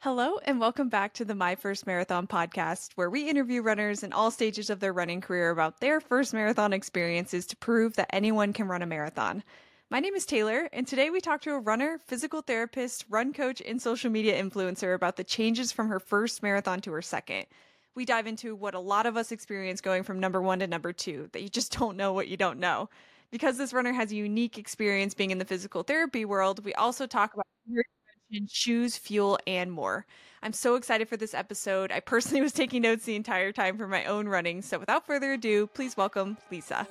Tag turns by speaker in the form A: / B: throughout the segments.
A: Hello, and welcome back to the My First Marathon podcast, where we interview runners in all stages of their running career about their first marathon experiences to prove that anyone can run a marathon. My name is Taylor, and today we talk to a runner, physical therapist, run coach, and social media influencer about the changes from her first marathon to her second. We dive into what a lot of us experience going from number one to number two, that you just don't know what you don't know. Because this runner has a unique experience being in the physical therapy world, we also talk about shoes, fuel, and more. I'm so excited for this episode. I personally was taking notes the entire time for my own running. So without further ado, please welcome Lisa.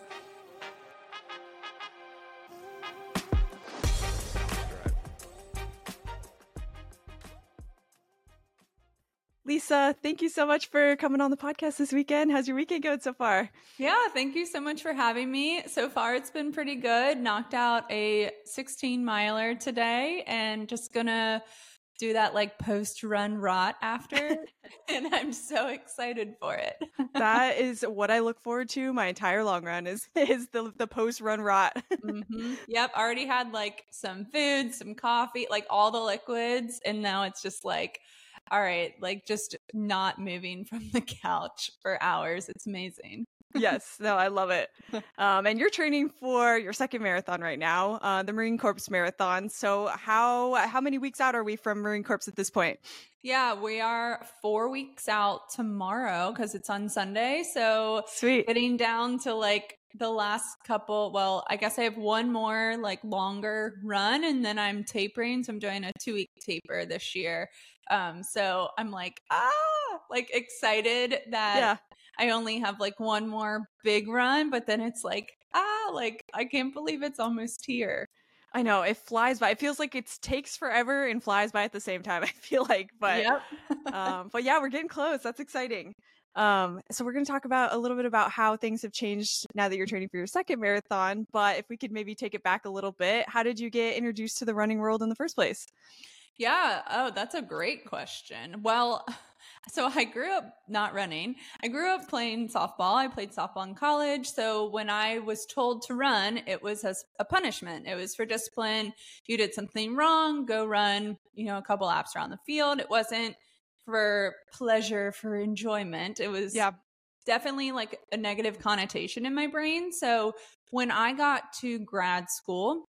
A: Lisa, thank you so much for coming on the podcast this weekend. How's your weekend going so far?
B: Yeah, thank you so much for having me. So far, it's been pretty good. Knocked out a 16-miler today and just gonna do that like post-run rot after. And I'm so excited for it.
A: That is what I look forward to my entire long run is the post-run rot.
B: Yep, already had like some food, some coffee, like all the liquids. And now it's just like, all right, like just not moving from the couch for hours. It's amazing.
A: Yes, no, I love it. And you're training for your second marathon right now, the Marine Corps Marathon. So how many weeks out are we from Marine Corps at this point?
B: Yeah, we are 4 weeks out tomorrow because it's on Sunday. So
A: sweet.
B: Getting down to like the last couple, well, I guess I have one more like longer run and then I'm tapering. So I'm doing a 2-week taper this year. So I'm like, excited that I only have like one more big run, but then it's like, I can't believe it's almost here.
A: I know, it flies by. It feels like it takes forever and flies by at the same time, I feel like. But,
B: yep.
A: But yeah, we're getting close. That's exciting. So we're going to talk about a little bit about how things have changed now that you're training for your second marathon. But if we could maybe take it back a little bit, how did you get introduced to the running world in the first place?
B: Yeah. Oh, that's a great question. Well, so I grew up not running. I grew up playing softball. I played softball in college. So when I was told to run, it was as a punishment. It was for discipline. If you did something wrong, go run, a couple laps around the field. It wasn't for pleasure, for enjoyment. It was definitely like a negative connotation in my brain. So when I got to grad school,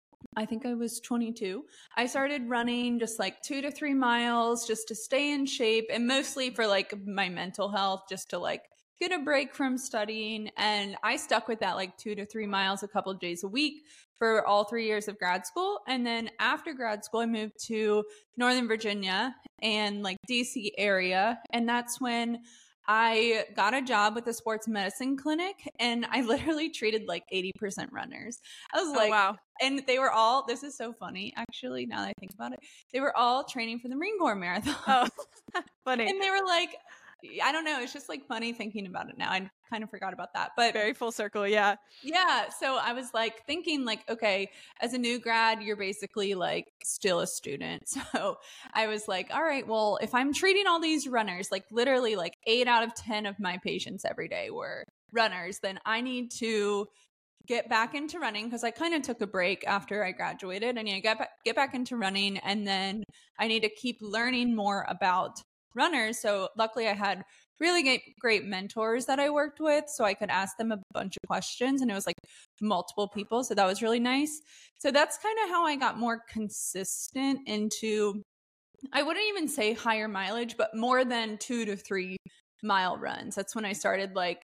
B: I think I was 22. I started running just like 2 to 3 miles just to stay in shape and mostly for like my mental health, just to like get a break from studying. And I stuck with that like 2 to 3 miles a couple of days a week for all 3 years of grad school. And then after grad school, I moved to Northern Virginia and like DC area. And that's when I got a job with a sports medicine clinic and I literally treated like 80% runners. I was like,
A: wow.
B: And they were all, this is so funny, actually, now that I think about it. They were all training for the Marine Corps Marathon.
A: Oh, funny.
B: And they were like, I don't know. It's just like funny thinking about it now. I kind of forgot about that, but
A: very full circle. Yeah.
B: Yeah. So I was like thinking like, okay, as a new grad, you're basically like still a student. So I was like, all right, well, if I'm treating all these runners, like literally like 8 out of 10 of my patients every day were runners, then I need to get back into running because I kind of took a break after I graduated. I need to get back into running, and then I need to keep learning more about runners. So luckily I had really great mentors that I worked with, so I could ask them a bunch of questions, and it was like multiple people. So that was really nice. So that's kind of how I got more consistent into, I wouldn't even say higher mileage, but more than 2 to 3 mile runs. That's when I started like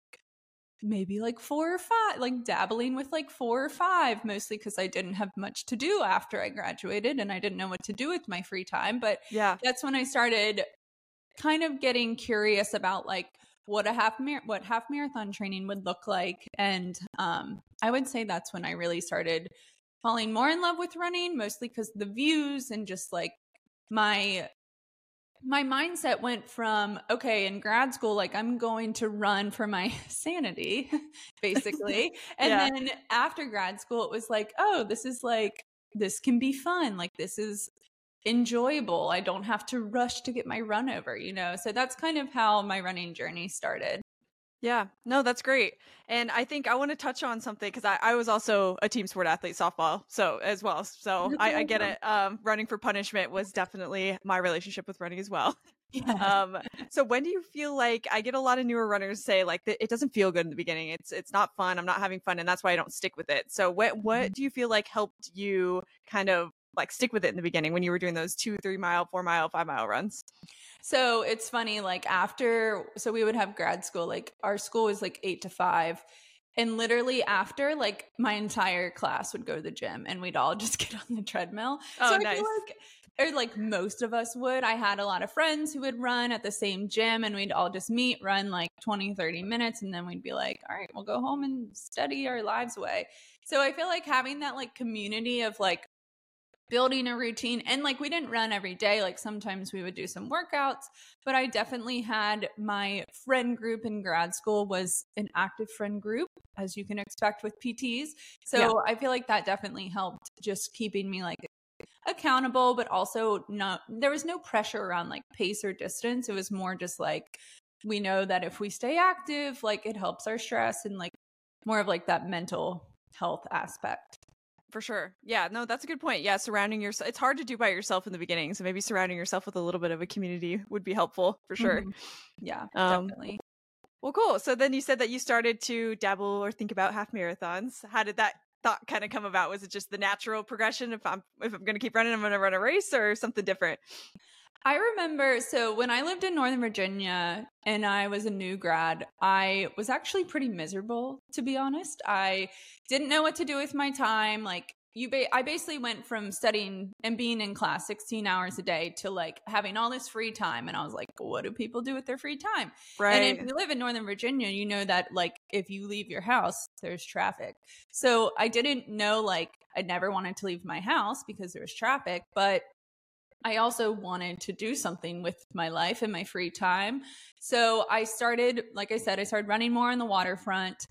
B: maybe like 4 or 5, like dabbling with like 4 or 5, mostly because I didn't have much to do after I graduated and I didn't know what to do with my free time. But that's when I started kind of getting curious about like what half marathon training would look like. And I would say that's when I really started falling more in love with running, mostly because the views and just like my mindset went from, okay, in grad school, like I'm going to run for my sanity, basically. And then after grad school, it was like, oh, this can be fun. Like this is enjoyable. I don't have to rush to get my run over, So that's kind of how my running journey started.
A: Yeah, no, that's great. And I think I want to touch on something because I was also a team sport athlete, softball, so as well. So
B: That's
A: I get
B: awesome.
A: it. Running for punishment was definitely my relationship with running as well.
B: Yes.
A: Um, so when do you feel like I get a lot of newer runners say like it doesn't feel good in the beginning. It's not fun. I'm not having fun, and that's why I don't stick with it. So what do you feel like helped you kind of like stick with it in the beginning when you were doing those 2, 3 mile, 4 mile, 5 mile runs?
B: So it's funny, like so we would have grad school, like our school was like 8 to 5. And literally after, like my entire class would go to the gym and we'd all just get on the treadmill. So
A: Oh,
B: I feel
A: nice.
B: like, or like most of us would. I had a lot of friends who would run at the same gym and we'd all just meet, run like 20, 30 minutes. And then we'd be like, all right, we'll go home and study our lives away. So I feel like having that like community of like building a routine, and like we didn't run every day, like sometimes we would do some workouts, but I definitely had my friend group in grad school was an active friend group, as you can expect with PTs. So
A: Yeah.
B: I feel like that definitely helped just keeping me like accountable, but also there was no pressure around like pace or distance. It was more just like we know that if we stay active, like it helps our stress and like more of like that mental health aspect.
A: For sure. Yeah, no, that's a good point. Yeah, surrounding yourself. It's hard to do by yourself in the beginning. So maybe surrounding yourself with a little bit of a community would be helpful for sure.
B: Mhm. Yeah,
A: Um,
B: definitely.
A: well, cool. So then you said that you started to dabble or think about half marathons. How did that thought kind of come about? Was it just the natural progression? If I'm going to keep running, I'm going to run a race or something different?
B: I remember, so when I lived in Northern Virginia and I was a new grad, I was actually pretty miserable, to be honest. I didn't know what to do with my time. Like, I basically went from studying and being in class 16 hours a day to like having all this free time. And I was like, what do people do with their free time? And if
A: Right.
B: you live in Northern Virginia, you know that like if you leave your house, there's traffic. So I didn't know, like, I never wanted to leave my house because there was traffic, but I also wanted to do something with my life and my free time. So I started, like I said, I started running more on the waterfront.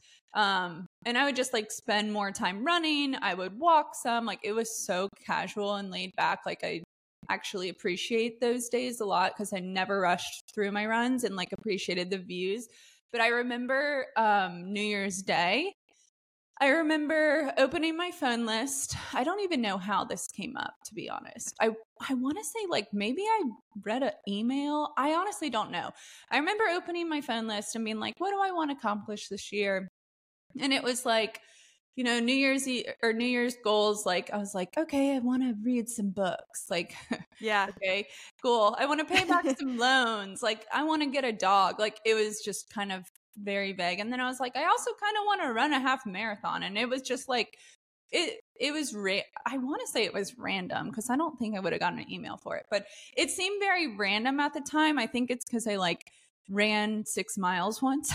B: And I would just like spend more time running. I would walk some. Like it was so casual and laid back. Like I actually appreciate those days a lot because I never rushed through my runs and like appreciated the views. But I remember New Year's Day, I remember opening my phone list. I don't even know how this came up, to be honest. I want to say like maybe I read an email. I honestly don't know. I remember opening my phone list and being like, what do I want to accomplish this year? And it was like, New Year's or New Year's goals. Like I was like, okay, I want to read some books. Like,
A: Yeah.
B: okay, cool. I want to pay back some loans. Like I want to get a dog. Like it was just kind of very vague. And then I was like, I also kind of want to run a half marathon. And it was just like, it was I want to say it was random because I don't think I would have gotten an email for it, but it seemed very random at the time. I think it's because I like ran 6 miles once.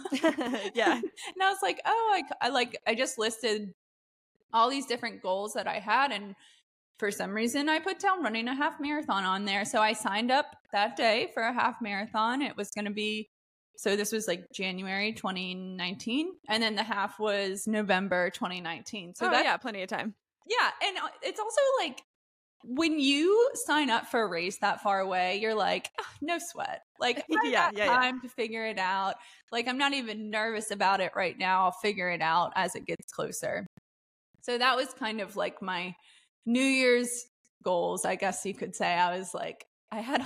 A: Yeah.
B: And I was like, oh, I just listed all these different goals that I had, and for some reason I put down running a half marathon on there. So I signed up that day for a half marathon. It was going to be, so this was like January 2019, and then the half was November 2019. So
A: yeah, plenty of time.
B: yeah, and it's also like when you sign up for a race that far away, you're like, oh, no sweat. Like I got time to figure it out. Like I'm not even nervous about it right now. I'll figure it out as it gets closer. So that was kind of like my New Year's goals, I guess you could say. I was like, I had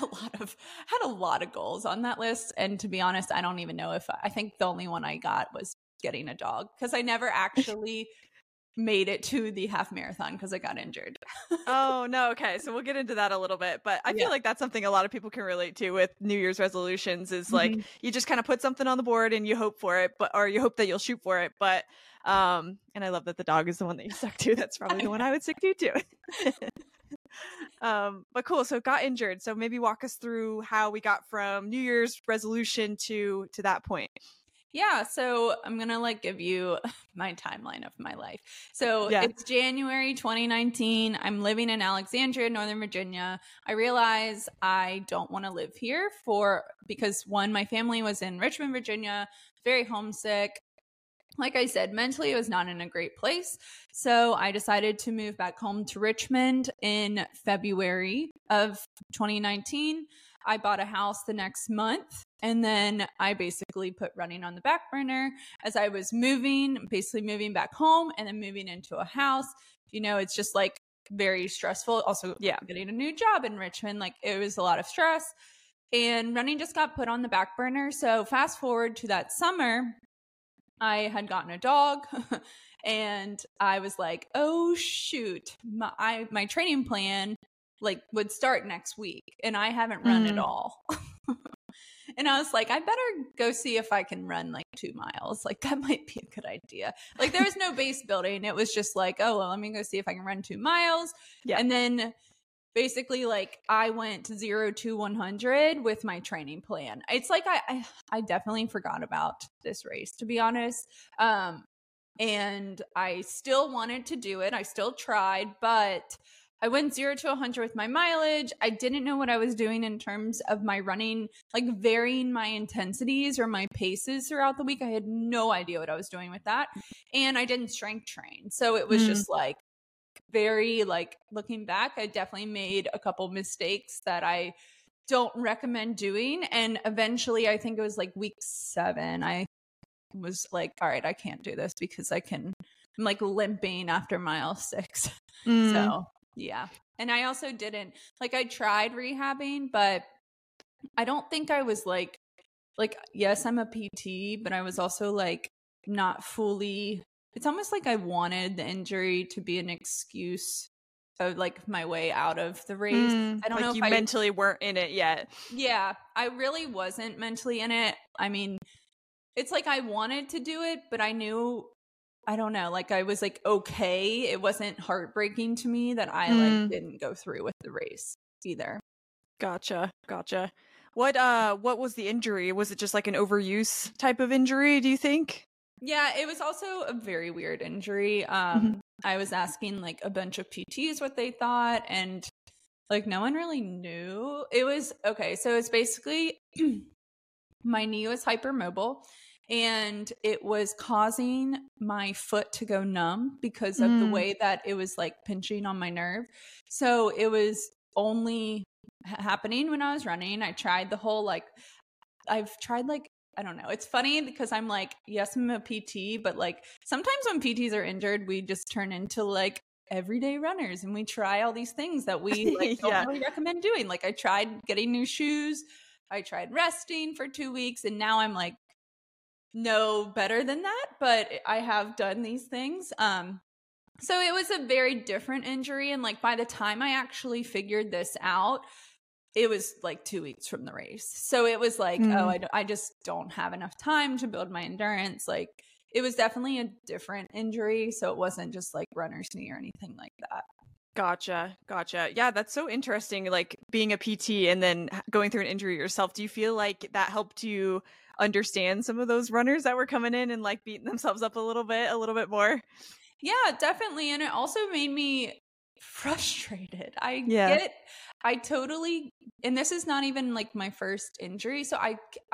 B: a lot of goals on that list, and to be honest, I don't even know if I think the only one I got was getting a dog because I never actually made it to the half marathon because I got injured.
A: Oh, no. Okay. So we'll get into that a little bit. But I feel like that's something a lot of people can relate to with New Year's resolutions is like you just kind of put something on the board and you hope for it, or you hope that you'll shoot for it. But and I love that the dog is the one that you stuck to. That's probably the one I would stick to too. But cool. So got injured. So maybe walk us through how we got from New Year's resolution to that point.
B: Yeah, so I'm going to like give you my timeline of my life. So It's January 2019. I'm living in Alexandria, Northern Virginia. I realize I don't want to live here because one, my family was in Richmond, Virginia, very homesick. Like I said, mentally, it was not in a great place. So I decided to move back home to Richmond in February of 2019. I bought a house the next month And then I basically put running on the back burner as I was basically moving back home and then moving into a house. It's just like very stressful. Also, getting a new job in Richmond, like it was a lot of stress. And running just got put on the back burner. So fast forward to that summer, I had gotten a dog and I was like, oh shoot, my training plan like would start next week and I haven't run at all. And I was like, I better go see if I can run like 2 miles. Like that might be a good idea. Like there was no base building. It was just like, oh, well, let me go see if I can run 2 miles. Yeah. And then basically like I went 0 to 100 with my training plan. It's like I definitely forgot about this race, to be honest. And I still wanted to do it. I still tried, but I went 0 to 100 with my mileage. I didn't know what I was doing in terms of my running, like varying my intensities or my paces throughout the week. I had no idea what I was doing with that. And I didn't strength train. So it was just like very like looking back, I definitely made a couple mistakes that I don't recommend doing. And eventually I think it was like week 7, I was like, all right, I can't do this because I'm like limping after mile 6. So yeah. And I also didn't like, I tried rehabbing, but I don't think I was like, yes, I'm a PT, but I was also like not fully, it's almost like I wanted the injury to be an excuse of like my way out of the race. I don't know if
A: you mentally weren't in it yet.
B: Yeah, I really wasn't mentally in it. I mean, it's like I wanted to do it, but I knew, I don't know, like I was like, okay, it wasn't heartbreaking to me that I like didn't go through with the race either.
A: Gotcha. What was the injury? Was it just like an overuse type of injury, do you think?
B: Yeah, it was also a very weird injury. I was asking like a bunch of PTs what they thought, and like no one really knew. It was okay, so it's basically my knee was hypermobile and it was causing my foot to go numb because of the way that it was like pinching on my nerve. So it was only happening when I was running. I tried the whole like, I've tried like, I don't know. It's funny because I'm like, yes, I'm a PT, but like sometimes when PTs are injured, we just turn into like everyday runners and we try all these things that we like don't really recommend doing. Like I tried getting new shoes. I tried resting for 2 weeks and now I'm like, no better than that, but I have done these things. So it was a very different injury. And like by the time I actually figured this out, it was like 2 weeks from the race. So it was like, I just don't have enough time to build my endurance. Like it was definitely a different injury. So it wasn't just like runner's knee or anything like that.
A: Gotcha. Yeah, that's so interesting. Like being a PT and then going through an injury yourself. Do you feel like that helped you understand some of those runners that were coming in and like beating themselves up a little bit more?
B: Yeah, definitely. And it also made me frustrated. I totally, and this is not even like my first injury. So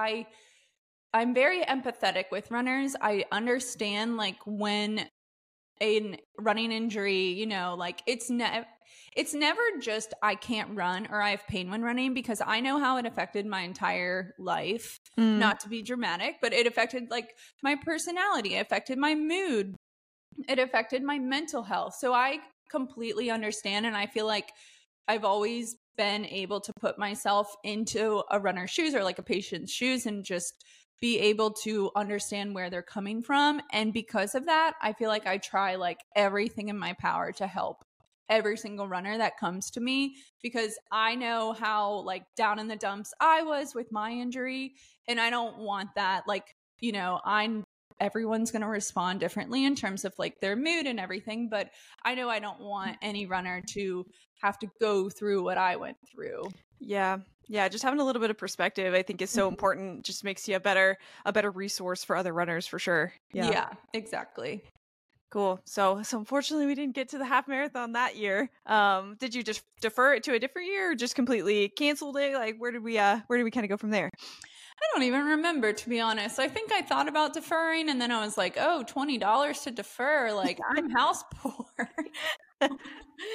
B: I'm very empathetic with runners. I understand like when a running injury, you know, like it's never just I can't run or I have pain when running, because I know how it affected my entire life. Not to be dramatic, but it affected like my personality, it affected my mood, it affected my mental health. So I completely understand, and I feel like I've always been able to put myself into a runner's shoes or like a patient's shoes and just be able to understand where they're coming from. And because of that, I feel like I try like everything in my power to help every single runner that comes to me, because I know how like down in the dumps I was with my injury, and I don't want that. Like, you know, everyone's going to respond differently in terms of like their mood and everything, but I know I don't want any runner to have to go through what I went through.
A: Yeah, just having a little bit of perspective, I think, is so important. Just makes you a better resource for other runners, for sure.
B: Yeah, exactly.
A: Cool. So unfortunately, we didn't get to the half marathon that year. Did you just defer it to a different year, or just completely canceled it? Like, where did we kind of go from there?
B: I don't even remember, to be honest. I think I thought about deferring, and then I was like, oh, $20 to defer. Like, I'm house poor.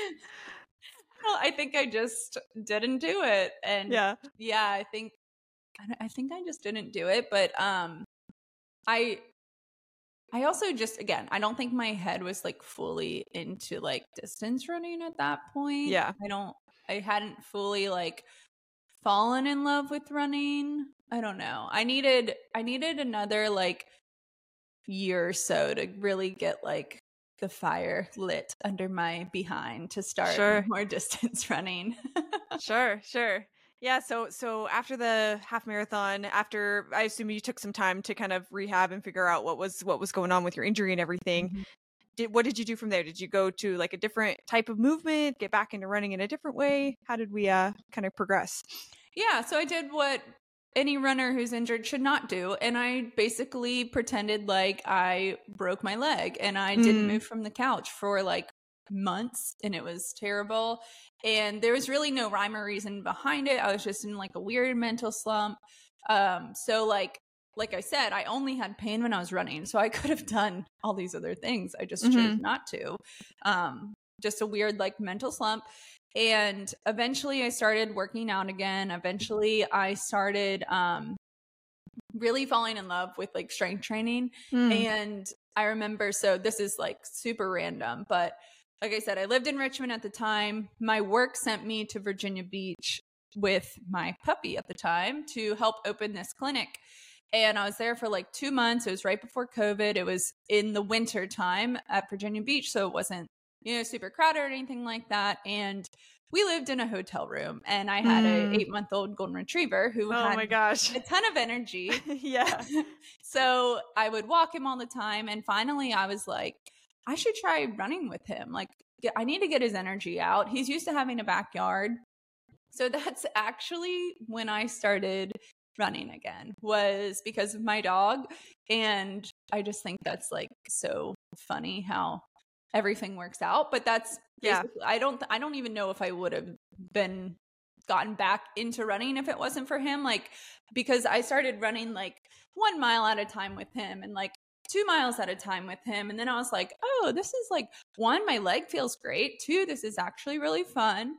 B: Well, I think I just didn't do it. And yeah, I think I think I just didn't do it. But I also just, again, I don't think my head was like fully into like distance running at that point.
A: Yeah.
B: I hadn't fully like fallen in love with running. I don't know. I needed another like year or so to really get like the fire lit under my behind to start more distance running.
A: Sure. Yeah, so after the half marathon, after I assume you took some time to kind of rehab and figure out what was going on with your injury and everything.
B: Mm-hmm.
A: What did you do from there? Did you go to like a different type of movement, get back into running in a different way? How did we kind of progress?
B: Yeah, so I did what any runner who's injured should not do, and I basically pretended like I broke my leg, and I didn't move from the couch for like months, and it was terrible, and there was really no rhyme or reason behind it. I was just in like a weird mental slump. So like I said, I only had pain when I was running, so I could have done all these other things. I just chose not to. Just a weird like mental slump. And eventually I started working out again. Eventually I started really falling in love with like strength training. And I remember, so this is like super random, but like I said, I lived in Richmond at the time. My work sent me to Virginia Beach with my puppy at the time to help open this clinic. And I was there for like 2 months. It was right before COVID. It was in the winter time at Virginia Beach, so it wasn't, you know, super crowded or anything like that. And we lived in a hotel room, and I had a 8-month-old golden retriever who had
A: my gosh,
B: a ton of energy.
A: Yeah.
B: So I would walk him all the time. And finally I was like, I should try running with him. Like, I need to get his energy out. He's used to having a backyard. So that's actually when I started running again, was because of my dog. And I just think that's like so funny how everything works out. But that's I don't even know if I would have gotten back into running if it wasn't for him. Like, because I started running like 1 mile at a time with him, and like 2 miles at a time with him. And then I was like, oh, this is like, 1, my leg feels great. 2, this is actually really fun.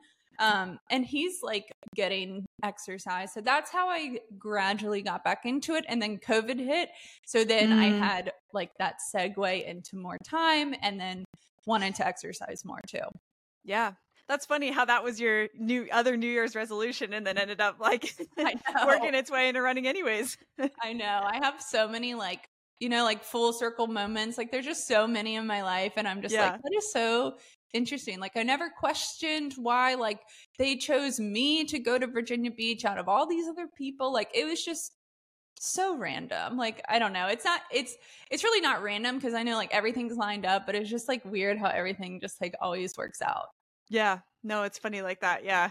B: And he's like getting exercise. So that's how I gradually got back into it. And then COVID hit. So then I had like that segue into more time, and then wanted to exercise more too.
A: Yeah. That's funny how that was your New Year's resolution and then ended up like working its way into running anyways.
B: I know. I have so many like, you know, like full circle moments. Like there's just so many in my life, and I'm just like, that is so interesting. Like I never questioned why like they chose me to go to Virginia Beach out of all these other people. Like it was just so random. Like I don't know. It's really not random, because I know like everything's lined up, but it's just like weird how everything just like always works out.
A: Yeah. No, it's funny like that. Yeah.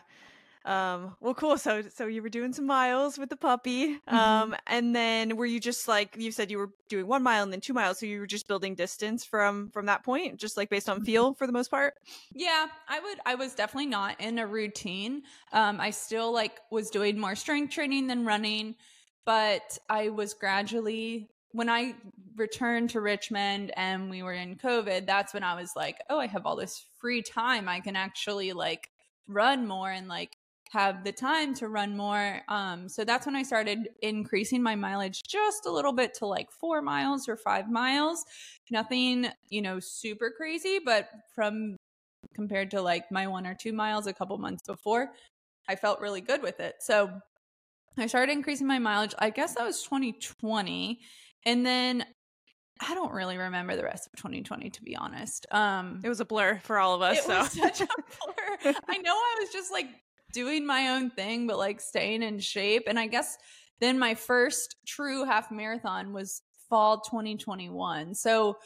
A: Well, cool. So you were doing some miles with the puppy. And then were you just like, you said you were doing 1 mile and then 2 miles. So you were just building distance from that point, just like based on feel for the most part?
B: Yeah, I was definitely not in a routine. I still like was doing more strength training than running, but I was gradually, when I returned to Richmond and we were in COVID, that's when I was like, oh, I have all this free time. I can actually like run more and like have the time to run more. So that's when I started increasing my mileage just a little bit to like 4 miles or 5 miles. Nothing, you know, super crazy, but compared to like my 1 or 2 miles a couple months before, I felt really good with it. So I started increasing my mileage. I guess that was 2020. And then I don't really remember the rest of 2020, to be honest.
A: It was a blur for all of us.
B: It was such a blur. I know I was just like doing my own thing, but like staying in shape. And I guess then my first true half marathon was fall 2021. So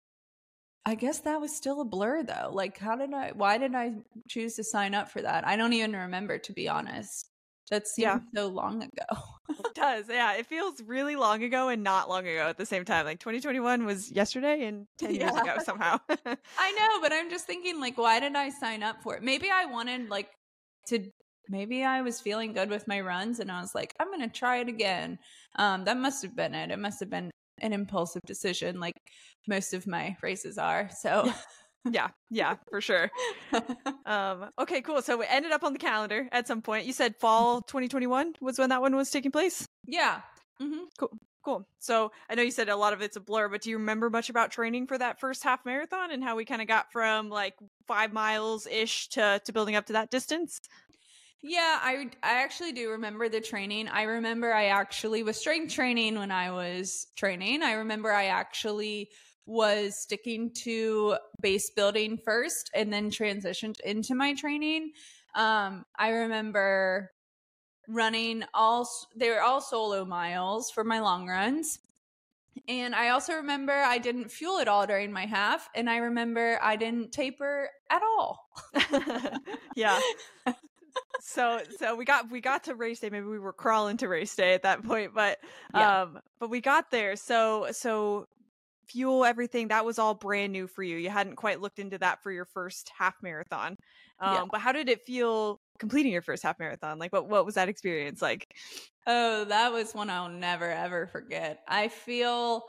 B: I guess that was still a blur though. Like why did I choose to sign up for that? I don't even remember, to be honest. That seems so long ago.
A: It does. Yeah. It feels really long ago and not long ago at the same time. Like 2021 was yesterday and 10 years ago somehow.
B: I know, but I'm just thinking like, why did I sign up for it? Maybe I wanted like maybe I was feeling good with my runs and I was like, I'm going to try it again. That must have been it. It must have been an impulsive decision, like most of my races are. So
A: Yeah, for sure. Okay, cool. So it ended up on the calendar at some point. You said fall 2021 was when that one was taking place?
B: Yeah. Mm-hmm.
A: Cool. So I know you said a lot of it's a blur, but do you remember much about training for that first half marathon and how we kind of got from like 5 miles ish to building up to that distance?
B: Yeah, I actually do remember the training. I remember I actually was strength training when I was training. I remember I actually was sticking to base building first and then transitioned into my training. I remember running they were all solo miles for my long runs. And I also remember I didn't fuel at all during my half, and I remember I didn't taper at all.
A: Yeah. So we got to race day. Maybe we were crawling to race day at that point, but we got there. So fuel, everything, that was all brand new for you. You hadn't quite looked into that for your first half marathon. But how did it feel completing your first half marathon? Like what was that experience like?
B: Oh, that was one I'll never ever forget. I feel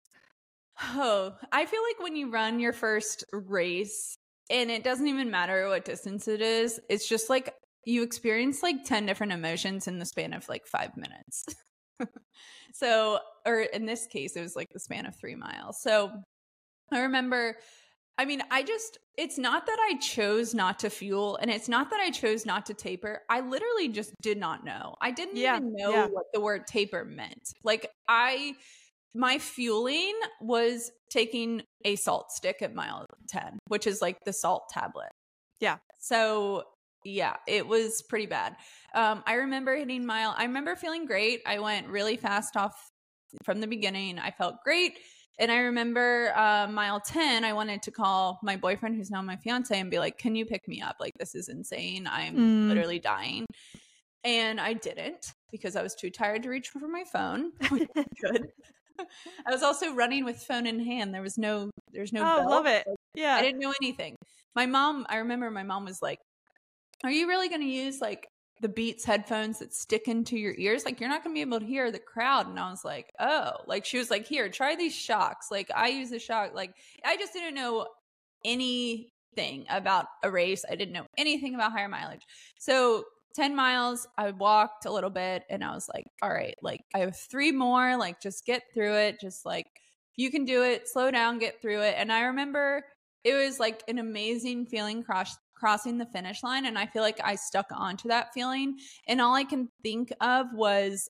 B: like when you run your first race, and it doesn't even matter what distance it is, it's just like you experience like 10 different emotions in the span of like 5 minutes. So, or in this case, it was like the span of 3 miles. So I remember, I mean, it's not that I chose not to fuel, and it's not that I chose not to taper. I literally just did not know. I didn't even know what the word taper meant. Like my fueling was taking a salt stick at mile 10, which is like the salt tablet.
A: Yeah.
B: So yeah, it was pretty bad. I remember I remember feeling great. I went really fast off from the beginning. I felt great. And I remember mile 10, I wanted to call my boyfriend, who's now my fiance, and be like, can you pick me up? Like, this is insane. I'm literally dying. And I didn't, because I was too tired to reach for my phone. Good. I was also running with phone in hand. There's no bell.
A: Love it. Yeah.
B: I didn't know anything. I remember my mom was like, are you really going to use like the Beats headphones that stick into your ears? Like, you're not going to be able to hear the crowd. And I was like, oh, like she was like, here, try these shocks. Like I use a shock. Like I just didn't know anything about a race. I didn't know anything about higher mileage. So 10 miles, I walked a little bit and I was like, all right, like I have 3 more, like just get through it. Just like you can do it, slow down, get through it. And I remember it was like an amazing feeling crossing the finish line. And I feel like I stuck onto that feeling. And all I can think of was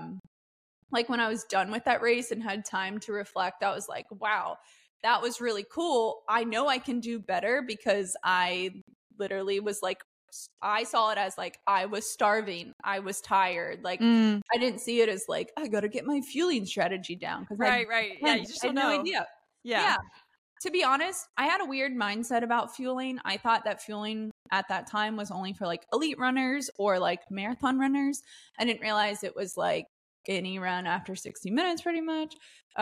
B: like when I was done with that race and had time to reflect, I was like, wow, that was really cool. I know I can do better, because I literally was like, I saw it as like I was starving, I was tired. Like I didn't see it as like I got to get my fueling strategy down, because
A: right. Yeah, you just don't know.
B: No idea. Yeah. To be honest, I had a weird mindset about fueling. I thought that fueling at that time was only for like elite runners or like marathon runners. I didn't realize it was like any run after 60 minutes pretty much.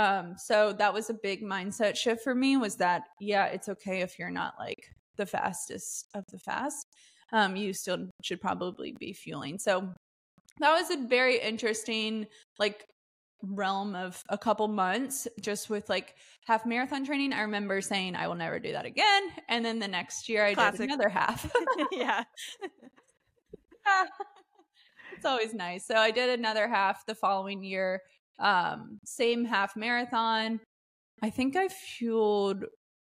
B: So that was a big mindset shift for me, was that, yeah, it's okay if you're not like the fastest of the fast. You still should probably be fueling. So that was a very interesting like realm of a couple months just with like half marathon training. I remember saying I will never do that again, and then the next year I did another half.
A: Yeah.
B: It's always nice. So I did another half the following year, same half marathon. I think I fueled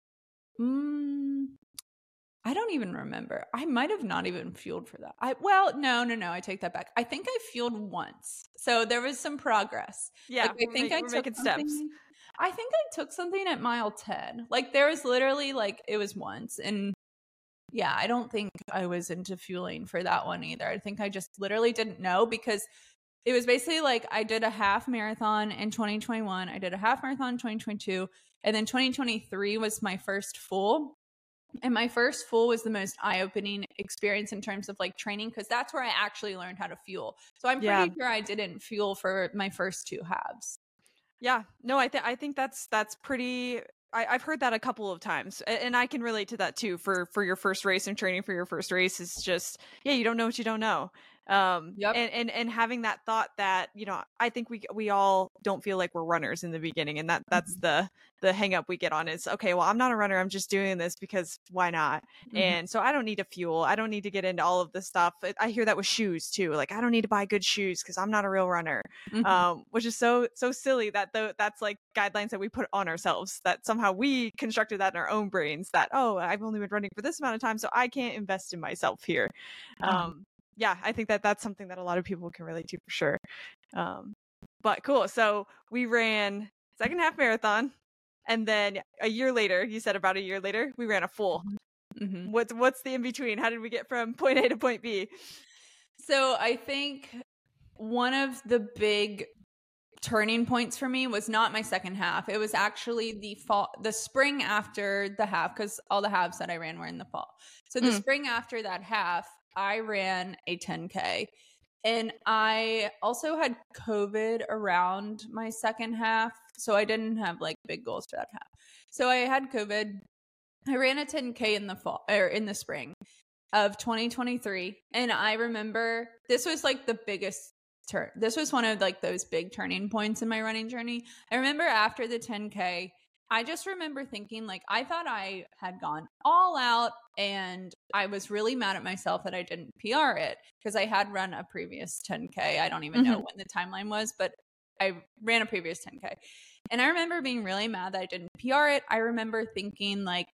B: I don't even remember. I might have not even fueled for that. No. I take that back. I think I fueled once. So there was some progress.
A: Yeah.
B: Like, I think I took steps. I think I took something at mile 10. Like there was literally like, it was once. And yeah, I don't think I was into fueling for that one either. I think I just literally didn't know, because it was basically like I did a half marathon in 2021. I did a half marathon in 2022. And then 2023 was my first full. And my first full was the most eye-opening experience in terms of like training, because that's where I actually learned how to fuel. So I'm pretty sure I didn't fuel for my first 2 halves.
A: Yeah, no, I think that's pretty. I've heard that a couple of times, and I can relate to that too. For your first race and training for your first race is just, yeah, you don't know what you don't know.
B: Yep.
A: And having that thought that, I think we all don't feel like we're runners in the beginning, and that's the hang up we get on is, okay, well, I'm not a runner, I'm just doing this because why not? And so I don't need to fuel, I don't need to get into all of this stuff. I hear that with shoes too, like I don't need to buy good shoes because I'm not a real runner. Which is so silly that that's like guidelines that we put on ourselves, that somehow we constructed that in our own brains, that, oh, I've only been running for this amount of time, so I can't invest in myself here. Yeah, I think that that's something that a lot of people can relate to for sure. But cool. So we ran second half marathon, and then a year later, you said about a year later, we ran a full. What's the in between? How did we get from point A to point B?
B: So I think one of the big turning points for me was not my second half. It was actually the spring after the half, because all the halves that I ran were in the fall. So the spring after that half, I ran a 10K. And I also had COVID around my second half, so I didn't have like big goals for that half. So I had COVID. I ran a 10K in the fall, or in the spring of 2023. And I remember this was like the biggest this was one of like those big turning points in my running journey. I remember after the 10K, I just remember thinking, like, I thought I had gone all out, and I was really mad at myself that I didn't PR it, because I had run a previous 10K. I don't even know when the timeline was, but I ran a previous 10K. And I remember being really mad that I didn't PR it. I remember thinking, like,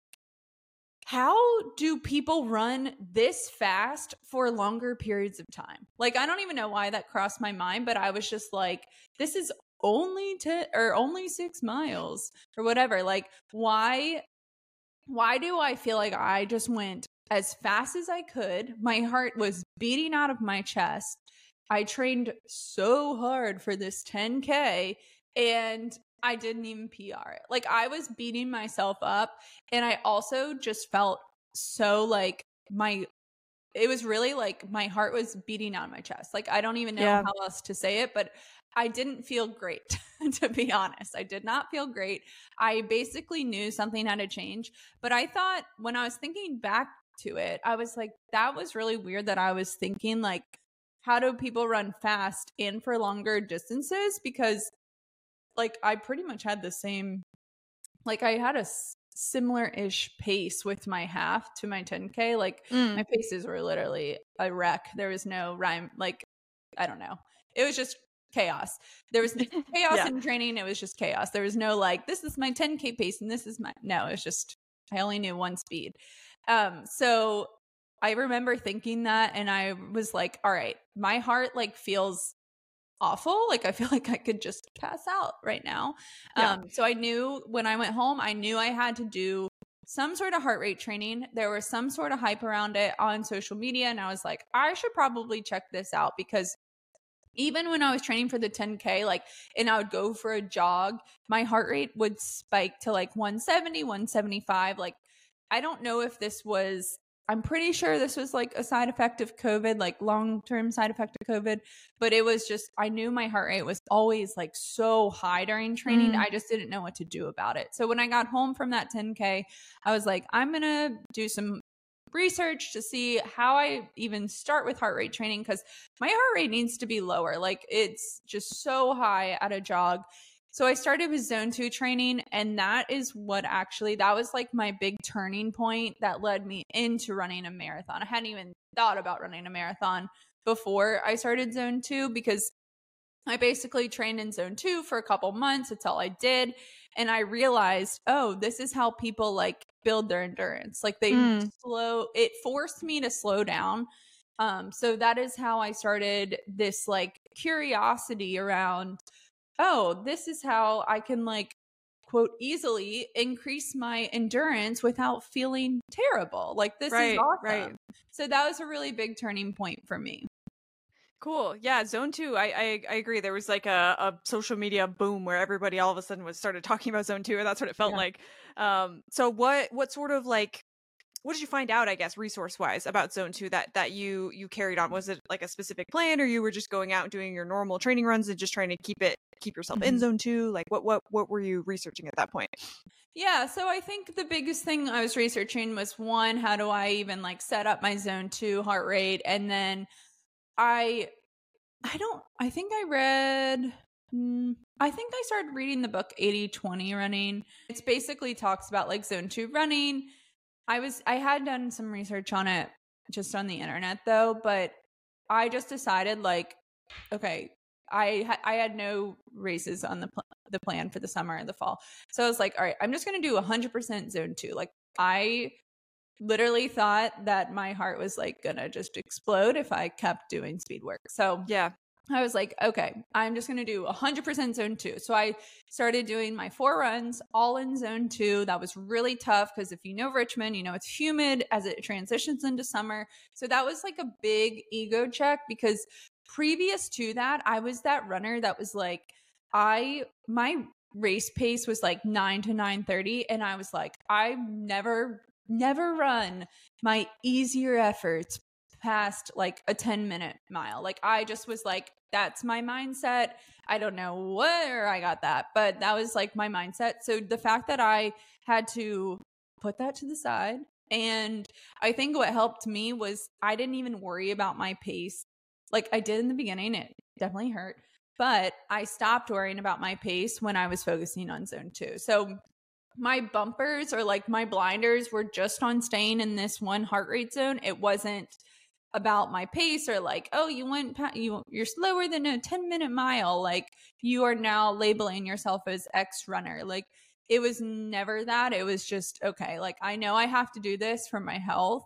B: how do people run this fast for longer periods of time? Like, I don't even know why that crossed my mind, but I was just like, this is only 10 or only 6 miles or whatever. Like, why do I feel like I just went as fast as I could? My heart was beating out of my chest. I trained so hard for this 10K, and I didn't even PR it. Like, I was beating myself up, and I also just felt so like it was really like my heart was beating out of my chest. Like, I don't even know how else to say it, but I didn't feel great, to be honest. I did not feel great. I basically knew something had to change, but I thought, when I was thinking back to it, I was like, that was really weird that I was thinking, like, how do people run fast and for longer distances? Because, like, I pretty much had the same, like, I had a similar-ish pace with my half to my 10K. Like, my paces were literally a wreck. There was no rhyme. Like, I don't know. It was just chaos. There was chaos in training. It was just chaos. There was no, like, this is my 10K pace and this is my, no, it was just, I only knew one speed. So I remember thinking that, and I was like, all right, my heart like feels awful. Like, I feel like I could just pass out right now. So I knew when I went home, I knew I had to do some sort of heart rate training. There was some sort of hype around it on social media. And I was like, I should probably check this out, because even when I was training for the 10K, like, and I would go for a jog, my heart rate would spike to like 170, 175. Like, I don't know if this was, I'm pretty sure this was like a side effect of COVID, like long-term side effect of COVID, but it was just, I knew my heart rate was always like so high during training. I just didn't know what to do about it. So when I got home from that 10K, I was like, I'm going to do some research to see how I even start with heart rate training, because my heart rate needs to be lower. Like, it's just so high at a jog. So I started with zone 2 training, and that is what actually, that was like my big turning point that led me into running a marathon. I hadn't even thought about running a marathon before I started zone 2, because I basically trained in zone 2 for a couple months. That's all I did. And I realized, oh, this is how people like build their endurance. Like, they it forced me to slow down. So that is how I started this like curiosity around, oh, this is how I can, like, quote, easily increase my endurance without feeling terrible. Like, this is awesome. Right. So that was a really big turning point for me.
A: Cool. Yeah, zone 2. I agree. There was like a social media boom where everybody all of a sudden started talking about zone 2, or that's what it felt like. So what sort of like, what did you find out, I guess, resource wise about zone 2 that you carried on? Was it like a specific plan, or you were just going out and doing your normal training runs and just trying to keep yourself in zone 2? Like, what were you researching at that point?
B: Yeah, so I think the biggest thing I was researching was, one, how do I even like set up my zone 2 heart rate? And then I think I read, I think I started reading the book 80/20 running. It's basically talks about like zone 2 running. I had done some research on it just on the internet though, but I just decided like, okay, I had no races on the plan for the summer and the fall. So I was like, all right, I'm just going to do 100% zone 2. Like I literally thought that my heart was like going to just explode if I kept doing speed work. So
A: Yeah.
B: I was like, okay, I'm just going to do 100% zone 2. So I started doing my 4 runs all in zone 2. That was really tough because if you know Richmond, you know it's humid as it transitions into summer. So that was like a big ego check because previous to that, I was that runner that was like, my race pace was like 9 to 9:30. And I was like, I never run my easier efforts past like a 10-minute mile. Like I just was like, that's my mindset. I don't know where I got that, but that was like my mindset. So the fact that I had to put that to the side, and I think what helped me was I didn't even worry about my pace. Like I did in the beginning, it definitely hurt, but I stopped worrying about my pace when I was focusing on zone 2. So my bumpers or like my blinders were just on staying in this one heart rate zone. It wasn't about my pace or like, oh, you're slower than a 10-minute mile. Like you are now labeling yourself as X runner. Like it was never that. It was just, okay, like I know I have to do this for my health.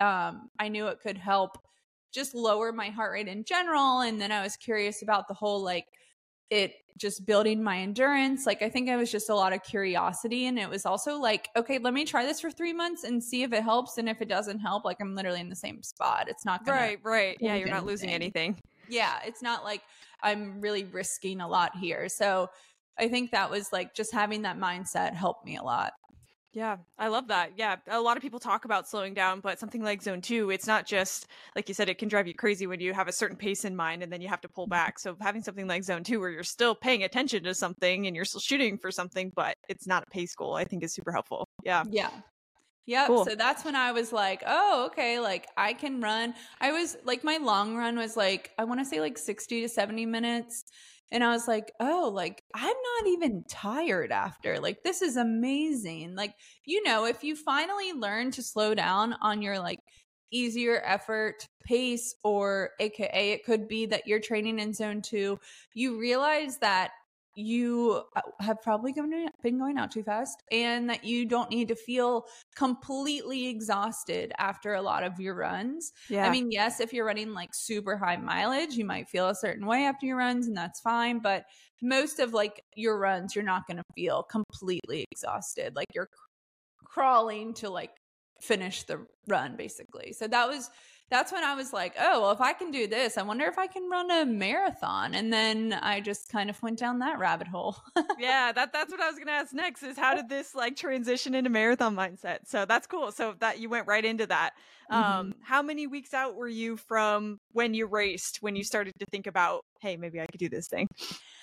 B: I knew it could help just lower my heart rate in general. And then I was curious about the whole like it just building my endurance. Like I think it was just a lot of curiosity, and it was also like, okay, let me try this for 3 months and see if it helps, and if it doesn't help, like I'm literally in the same spot. It's not gonna
A: Right. Yeah, you're not losing anything.
B: Yeah, it's not like I'm really risking a lot here. So I think that was like just having that mindset helped me a lot.
A: Yeah, I love that. Yeah, a lot of people talk about slowing down, but something like zone 2, it's not just, like you said, it can drive you crazy when you have a certain pace in mind and then you have to pull back. So having something like zone 2 where you're still paying attention to something and you're still shooting for something, but it's not a pace goal, I think is super helpful. Yeah.
B: Yeah. Yep.
A: Cool.
B: So that's when I was like, oh, okay, like I can run. I was like, my long run was like, I want to say like 60 to 70 minutes. And I was like, oh, like I'm not even tired after. Like this is amazing. Like, you know, if you finally learn to slow down on your like easier effort pace, or AKA it could be that you're training in zone 2, you realize that you have probably been going out too fast, and that you don't need to feel completely exhausted after a lot of your runs.
A: Yeah.
B: I mean, yes, if you're running like super high mileage, you might feel a certain way after your runs, and that's fine. But most of like your runs, you're not going to feel completely exhausted. Like you're crawling to like finish the run basically. So that's when I was like, oh, well, if I can do this, I wonder if I can run a marathon. And then I just kind of went down that rabbit hole.
A: Yeah, that's what I was going to ask next, is how did this like transition into marathon mindset? So that's cool. So that you went right into that. How many weeks out were you from when you raced, when you started to think about, hey, maybe I could do this thing?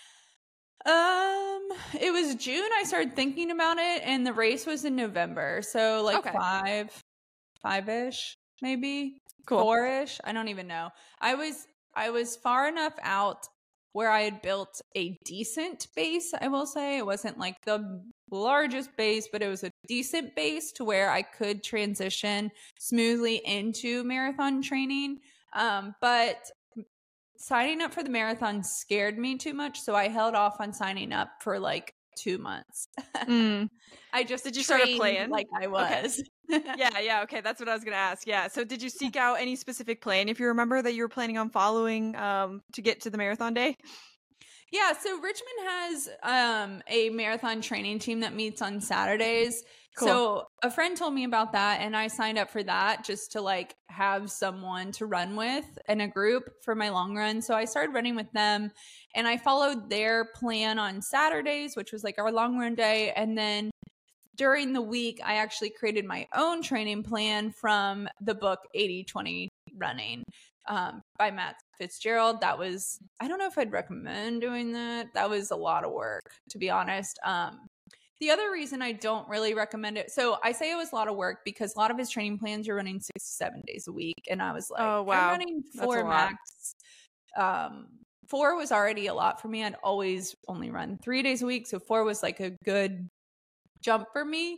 B: It was June I started thinking about it, and the race was in November. So like
A: Okay.
B: five-ish, maybe.
A: Cool.
B: 4-ish. I don't even know. I was far enough out where I had built a decent base, I will say. It wasn't like the largest base, but it was a decent base to where I could transition smoothly into marathon training. But signing up for the marathon scared me too much, so I held off on signing up for like 2 months. I just
A: Did you start a plan?
B: like I was.
A: Okay. Yeah. Okay, that's what I was gonna ask. Yeah. So did you seek out any specific plan, if you remember, that you were planning on following to get to the marathon day?
B: Yeah, so Richmond has a marathon training team that meets on Saturdays.
A: Cool.
B: So a friend told me about that, and I signed up for that just to like have someone to run with in a group for my long run. So I started running with them, and I followed their plan on Saturdays, which was like our long run day. And then during the week, I actually created my own training plan from the book 80/20 Running by Matt Fitzgerald. That was, I don't know if I'd recommend doing that. That was a lot of work, to be honest. The other reason I don't really recommend it, so I say it was a lot of work because a lot of his training plans are running 6 to 7 days a week. And I was like,
A: Oh, wow.
B: I'm running 4 max. 4 was already a lot for me. I'd always only run 3 days a week. So 4 was like a good jump for me.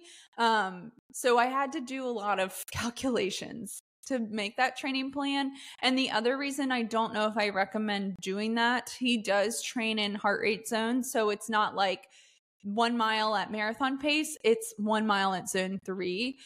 B: So I had to do a lot of calculations to make that training plan. And the other reason I don't know if I recommend doing that, he does train in heart rate zones. So it's not like 1 mile at marathon pace, it's 1 mile at zone 3.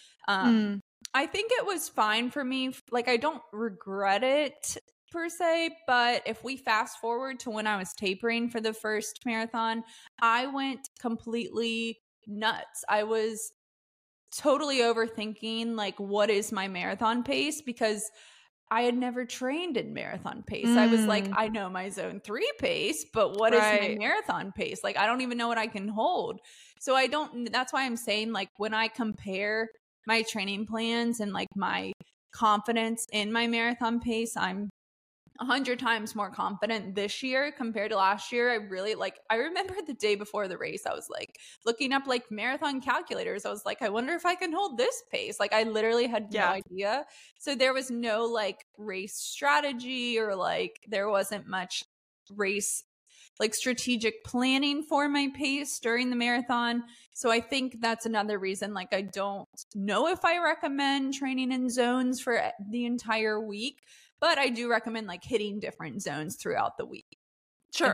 B: I think it was fine for me. Like, I don't regret it per se, but if we fast forward to when I was tapering for the first marathon, I went completely nuts. I was totally overthinking, like, what is my marathon pace? Because I had never trained in marathon pace. I was like, I know my zone 3 pace, but what is my marathon pace? Like, I don't even know what I can hold. So that's why I'm saying, like, when I compare my training plans and like my confidence in my marathon pace, I'm 100 times more confident this year compared to last year. I remember the day before the race, I was like looking up like marathon calculators. I was like, I wonder if I can hold this pace. Like, I literally had no idea. So there was no like race strategy, or like there wasn't much race like strategic planning for my pace during the marathon. So I think that's another reason, like, I don't know if I recommend training in zones for the entire week, but I do recommend like hitting different zones throughout the week.
A: Sure.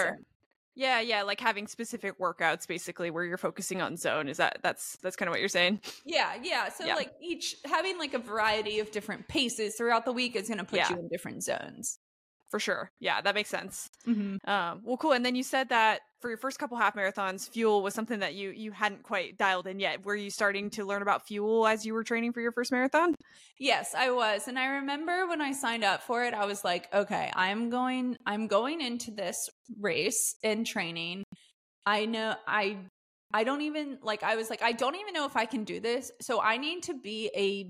A: Yeah, like having specific workouts basically where you're focusing on zone. That's kind of what you're saying?
B: Yeah. So like having like a variety of different paces throughout the week is going to put you in different zones.
A: For sure. Yeah, that makes sense. Well, cool. And then you said that for your first couple half marathons, fuel was something that you hadn't quite dialed in yet. Were you starting to learn about fuel as you were training for your first marathon?
B: Yes, I was. And I remember when I signed up for it, I was like, okay, I'm going into this race and training. I know I don't even like, I was like, I don't even know if I can do this. So I need to be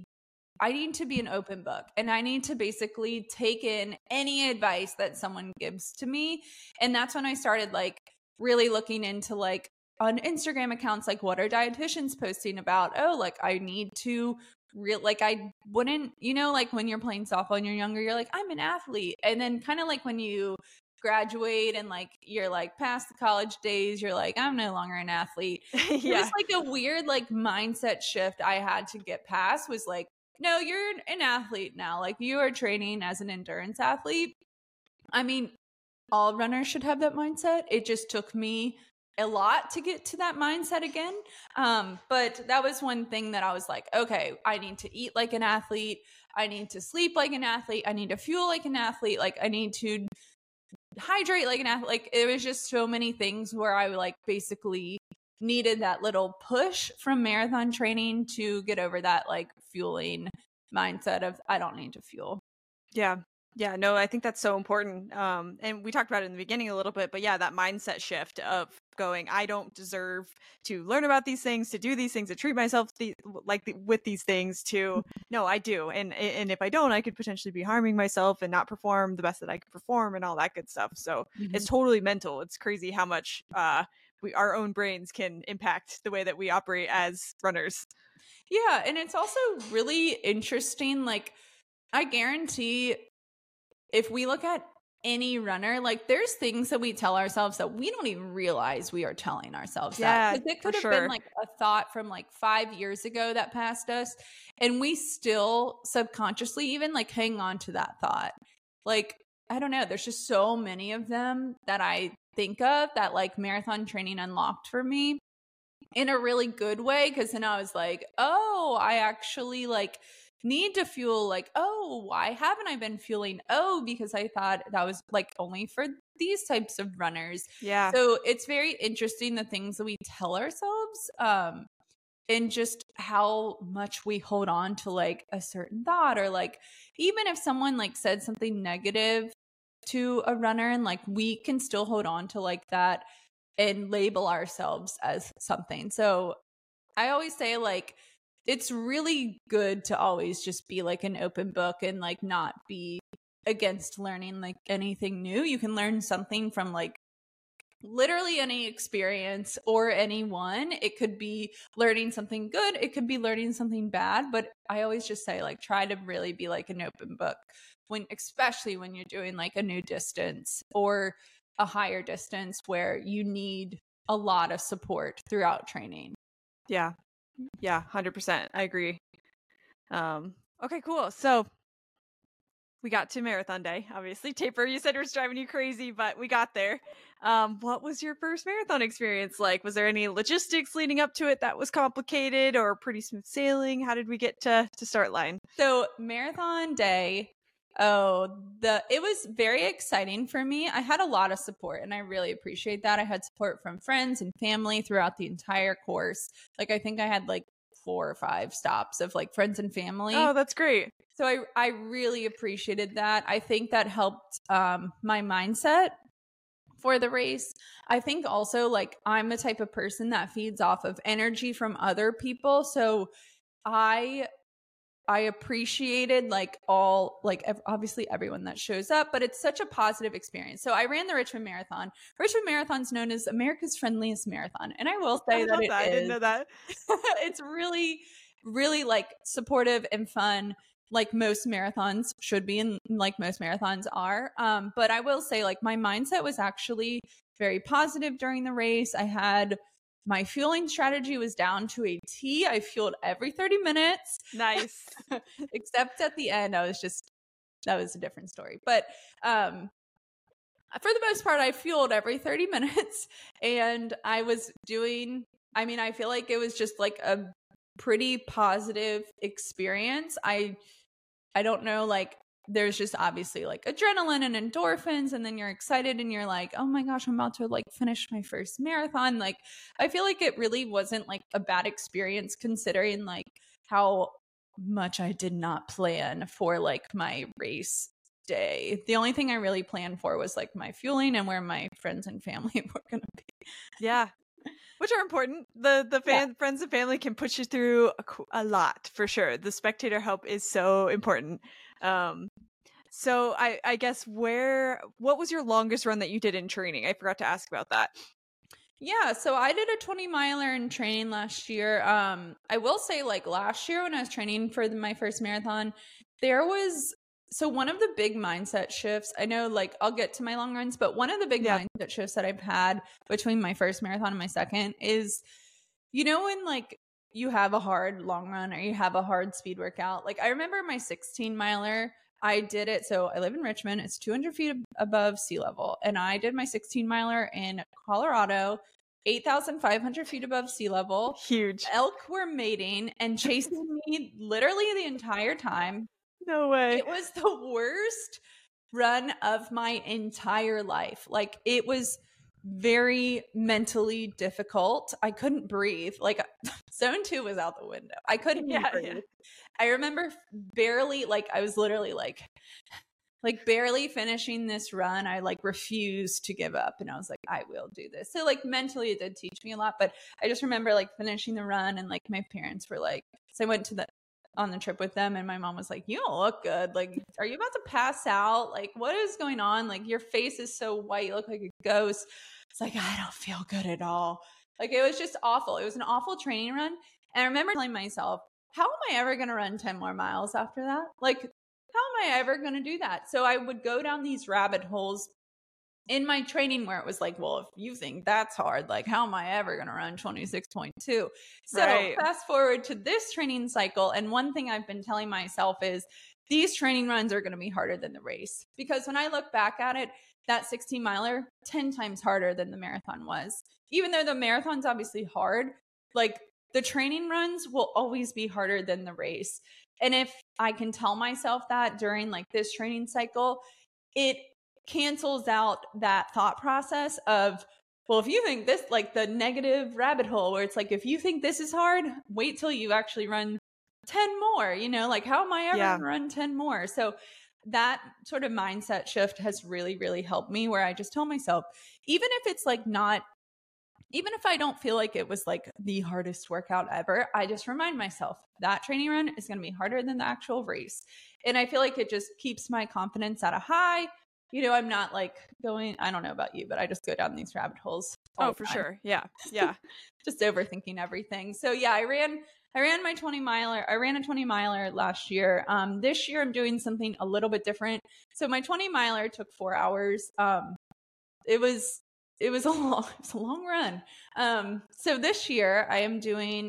B: an open book, and I need to basically take in any advice that someone gives to me. And that's when I started like really looking into like on Instagram accounts, like what are dietitians posting about? Oh, like I need to like I wouldn't, like when you're playing softball and you're younger, you're like, I'm an athlete. And then kind of like when you graduate and like you're like past the college days, you're like, I'm no longer an athlete. It was like a weird like mindset shift I had to get past, was like, no, you're an athlete now. Like, you are training as an endurance athlete. I mean, all runners should have that mindset. It just took me a lot to get to that mindset again. But that was one thing that I was like, okay, I need to eat like an athlete. I need to sleep like an athlete. I need to fuel like an athlete. Like, I need to hydrate like an athlete. Like, it was just so many things where I like basically needed that little push from marathon training to get over that like fueling mindset of I don't need to fuel.
A: Yeah, no, I think that's so important. And we talked about it in the beginning a little bit, but yeah, that mindset shift of going, I don't deserve to learn about these things, to do these things, to treat myself with these things, to no, I do. And if I don't, I could potentially be harming myself and not perform the best that I could perform and all that good stuff. So it's totally mental. It's crazy how much our own brains can impact the way that we operate as runners.
B: Yeah. And it's also really interesting. Like, I guarantee if we look at any runner, like there's things that we tell ourselves that we don't even realize we are telling ourselves that. Because it could have been like a thought from like 5 years ago that passed us, and we still subconsciously even like hang on to that thought. Like, I don't know, there's just so many of them that I think of that like marathon training unlocked for me in a really good way. Because then I was like, oh, I actually like need to fuel. Like, oh, why haven't I been fueling? Oh, because I thought that was like only for these types of runners.
A: Yeah.
B: So it's very interesting the things that we tell ourselves, and just how much we hold on to like a certain thought, or like even if someone like said something negative to a runner, and like we can still hold on to like that and label ourselves as something. So I always say like it's really good to always just be like an open book and like not be against learning like anything new. You can learn something from like literally any experience or anyone. It could be learning something good, it could be learning something bad, but I always just say like try to really be like an open book especially when you're doing like a new distance or a higher distance where you need a lot of support throughout training.
A: Yeah. Yeah. 100%. I agree. Okay, cool. So we got to marathon day, obviously. Taper, you said it was driving you crazy, but we got there. What was your first marathon experience like? Was there any logistics leading up to it that was complicated or pretty smooth sailing? How did we get to start line?
B: So marathon day, it was very exciting for me. I had a lot of support and I really appreciate that. I had support from friends and family throughout the entire course. Like I think I had like 4 or 5 stops of like friends and family.
A: Oh, that's great.
B: So I really appreciated that. I think that helped my mindset for the race. I think also like I'm the type of person that feeds off of energy from other people. So I appreciated like obviously everyone that shows up, but it's such a positive experience. So I ran the Richmond Marathon. Richmond Marathon's known as America's friendliest marathon. And I will say that
A: I didn't know that.
B: It's really, really like supportive and fun, like most marathons should be and like most marathons are. But I will say like my mindset was actually very positive during the race. My fueling strategy was down to a T. I fueled every 30 minutes.
A: Nice.
B: Except at the end, that was a different story. But for the most part, I fueled every 30 minutes. And I feel like it was just like a pretty positive experience. I don't know, like there's just obviously like adrenaline and endorphins, and then you're excited and you're like, oh my gosh, I'm about to like finish my first marathon. Like I feel like it really wasn't like a bad experience considering like how much I did not plan for like my race day. The only thing I really planned for was like my fueling and where my friends and family were going to be.
A: Yeah. Which are important. The friends and family can push you through a lot for sure. The spectator help is so important. So I guess what was your longest run that you did in training? I forgot to ask about that.
B: Yeah, so I did a 20 miler in training last year. I will say like last year when I was training for my first marathon, so one of the big mindset shifts, I know like I'll get to my long runs, but one of the big mindset shifts that I've had between my first marathon and my second is, when like you have a hard long run or you have a hard speed workout, like I remember my 16 miler, I did it. So I live in Richmond. It's 200 feet above sea level. And I did my 16 miler in Colorado, 8,500 feet above sea level.
A: Huge.
B: Elk were mating and chasing me literally the entire time.
A: No way.
B: It was the worst run of my entire life. Like it was very mentally difficult. I couldn't breathe. Like zone 2 was out the window. I couldn't breathe. Yeah. I remember barely, like I was literally like barely finishing this run. I like refused to give up and I was like, I will do this. So like mentally it did teach me a lot, but I just remember like finishing the run and like my parents were like, so I went on the trip with them and my mom was like, you don't look good. Like, are you about to pass out? Like, what is going on? Like your face is so white. You look like a ghost. It's like, I don't feel good at all. Like it was just awful. It was an awful training run. And I remember telling myself, how am I ever going to run 10 more miles after that? Like, how am I ever going to do that? So I would go down these rabbit holes in my training where it was like, well, if you think that's hard, like how am I ever going to run 26.2? So fast forward to this training cycle. And one thing I've been telling myself is these training runs are going to be harder than the race. Because when I look back at it, that 16 miler, 10 times harder than the marathon was. Even though the marathon's obviously hard, like the training runs will always be harder than the race. And if I can tell myself that during like this training cycle, it cancels out that thought process of, well, if you think this, like the negative rabbit hole where it's like, if you think this is hard, wait till you actually run 10 more, like how am I ever going to run 10 more? So that sort of mindset shift has really, really helped me where I just tell myself, even if it's like even if I don't feel like it was like the hardest workout ever, I just remind myself that training run is going to be harder than the actual race. And I feel like it just keeps my confidence at a high. I'm not like going, I don't know about you, but I just go down these rabbit holes all
A: Oh,
B: the
A: for
B: time.
A: sure. Yeah. Yeah.
B: Just overthinking everything. So yeah, I ran my 20 miler. I ran a 20 miler last year. This year I'm doing something a little bit different. So my 20 miler took 4 hours. It was a long run. So this year I am doing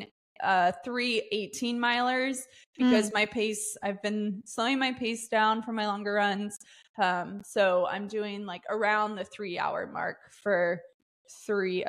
B: 3 18 milers because my pace, I've been slowing my pace down for my longer runs. So I'm doing like around the 3-hour mark for 3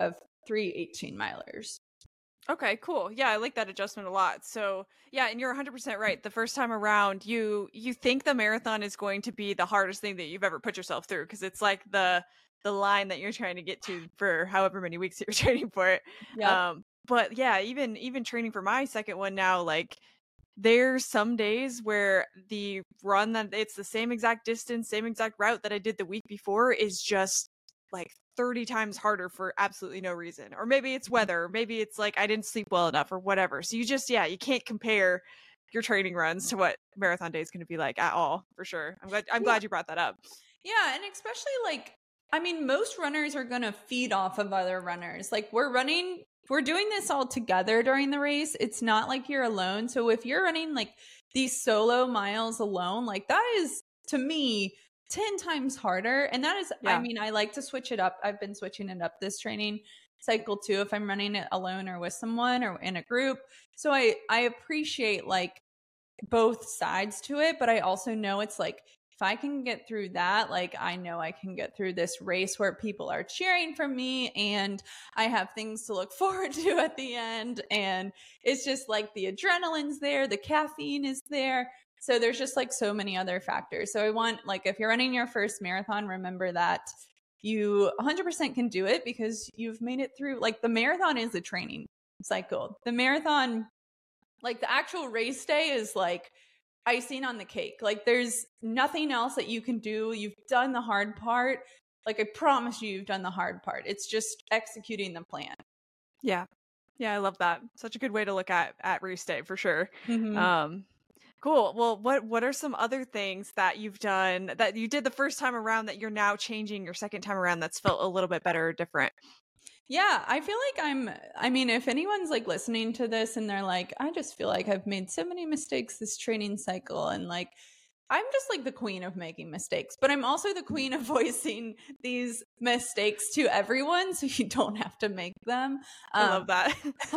B: 18 milers.
A: Okay, cool. Yeah, I like that adjustment a lot. So, yeah, and you're 100% right. The first time around, you think the marathon is going to be the hardest thing that you've ever put yourself through because it's like the line that you're trying to get to for however many weeks you're training for it.
B: Yep.
A: But yeah, even training for my second one now, like there's some days where the run that it's the same exact distance, same exact route that I did the week before is just like 30 times harder for absolutely no reason. Or maybe it's weather, maybe it's like I didn't sleep well enough or whatever. So you just, yeah, you can't compare your training runs to what marathon day is going to be like at all, for sure. I'm glad you brought that up.
B: Yeah, and especially like, I mean, most runners are going to feed off of other runners. Like we're doing this all together during the race. It's not like you're alone. So if you're running like these solo miles alone, like that is to me 10 times harder. And that is,
A: Yeah.
B: I mean, I like to switch it up. I've been switching it up this training cycle too, if I'm running it alone or with someone or in a group. So I appreciate like both sides to it, but I also know it's like, if I can get through that, like I know I can get through this race where people are cheering for me and I have things to look forward to at the end. And it's just like the adrenaline's there, the caffeine is there. So there's just like so many other factors. So I want, like, if you're running your first marathon, remember that you 100% can do it because you've made it through. Like the marathon is a training cycle. The marathon, like the actual race day is like icing on the cake. Like there's nothing else that you can do. You've done the hard part. Like I promise you've done the hard part. It's just executing the plan.
A: Yeah. Yeah, I love that. Such a good way to look at race day for sure.
B: Mm-hmm.
A: Cool. Well, what are some other things that you've done that you did the first time around that you're now changing your second time around that's felt a little bit better or different?
B: Yeah, I feel like I mean, if anyone's like listening to this and they're like, I just feel like I've made so many mistakes this training cycle, and like, I'm just like the queen of making mistakes, but I'm also the queen of voicing these mistakes to everyone so you don't have to make them.
A: I love that.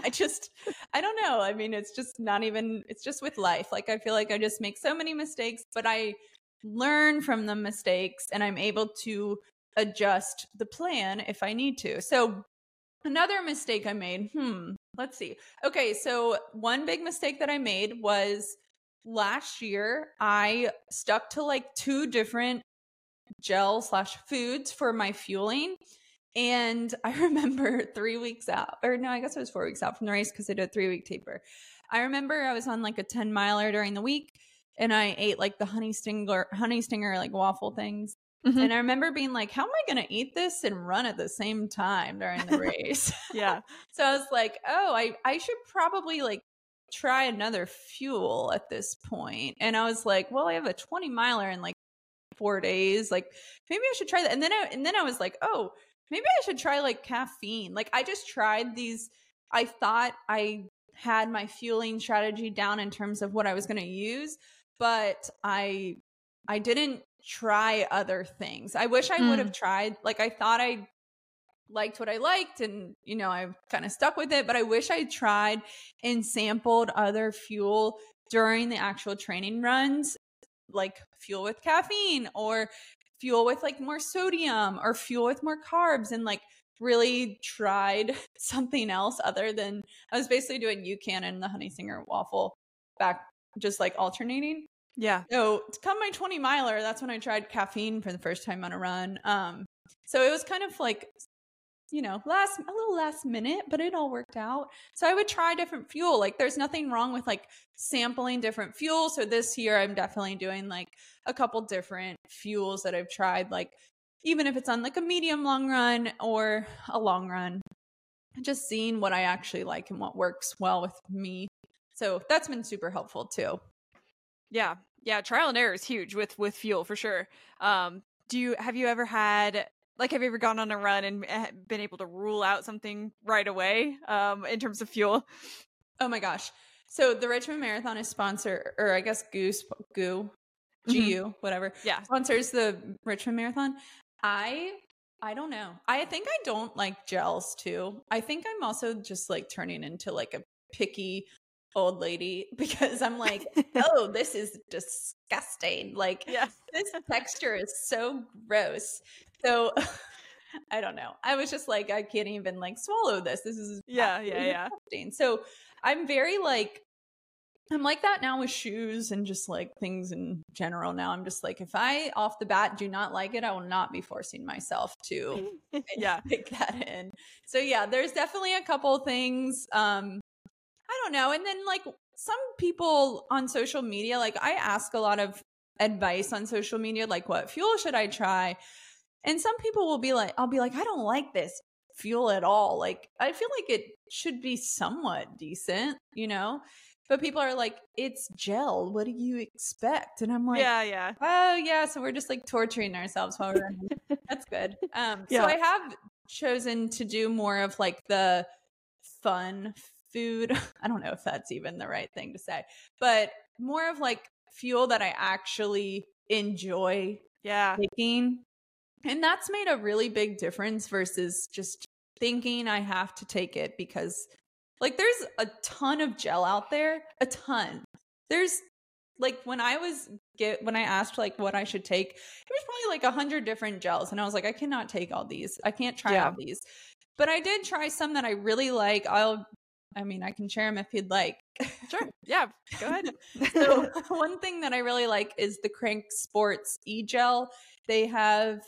B: I don't know. I mean, it's just not even, it's just with life. Like, I feel like I just make so many mistakes, but I learn from the mistakes and I'm able to adjust the plan if I need to. So, another mistake I made, let's see. Okay, so one big mistake that I made was last year I stuck to like 2 different gel/foods for my fueling. And I remember 3 weeks out, or no, I guess it was 4 weeks out from the race because I did a 3-week taper. I remember I was on like a 10 miler during the week and I ate like the honey stinger like waffle things.
A: Mm-hmm.
B: And I remember being like, how am I going to eat this and run at the same time during the race?
A: Yeah.
B: So I was like, oh, I should probably like try another fuel at this point. And I was like, well, I have a 20 miler in like 4 days. Like maybe I should try that. And then I was like, oh, maybe I should try like caffeine. Like I just tried these. I thought I had my fueling strategy down in terms of what I was going to use, but I didn't try other things. I wish I would have tried, like I thought I liked what I liked and I've kind of stuck with it, but I wish I tried and sampled other fuel during the actual training runs, like fuel with caffeine or fuel with like more sodium or fuel with more carbs, and like really tried something else other than, I was basically doing UCAN and the Honey Stinger waffle back, just like alternating.
A: Yeah.
B: So to come my 20 miler, that's when I tried caffeine for the first time on a run. So it was kind of like, a little last minute, but it all worked out. So I would try different fuel. Like there's nothing wrong with like sampling different fuels. So this year I'm definitely doing like a couple different fuels that I've tried, like even if it's on like a medium long run or a long run, just seeing what I actually like and what works well with me. So that's been super helpful too.
A: Yeah. Yeah. Trial and error is huge with fuel for sure. have you ever had, like, have you ever gone on a run and been able to rule out something right away in terms of fuel?
B: Oh my gosh. So the Richmond Marathon is sponsor, or I guess GU, whatever.
A: Yeah.
B: Sponsors the Richmond Marathon. I don't know. I think I don't like gels too. I think I'm also just like turning into like a picky old lady because I'm like, oh, this is disgusting. Like this texture is so gross. So I don't know. I was just like, I can't even like swallow this. This is disgusting. So I'm very like, I'm like that now with shoes and just like things in general. Now I'm just like, if I off the bat do not like it, I will not be forcing myself to take that in. So yeah, there's definitely a couple things. I don't know. And then like some people on social media, like I ask a lot of advice on social media, like what fuel should I try? And some people will be like, I'll be like, I don't like this fuel at all. Like, I feel like it should be somewhat decent, you know? But people are like, it's gel. What do you expect? And I'm like, oh yeah. So we're just like torturing ourselves while we're running. That's good. So I have chosen to do more of like the fun food. I don't know if that's even the right thing to say, but more of like fuel that I actually enjoy taking. And that's made a really big difference versus just thinking I have to take it because like there's a ton of gel out there, a ton. There's like when I asked like what I should take, it was probably like 100 different gels. And I was like, I cannot take all these. I can't try all these. But I did try some that I really like. I can share them if you'd like.
A: Sure. Yeah. Go ahead.
B: So one thing that I really like is the Crank Sports e-gel. They have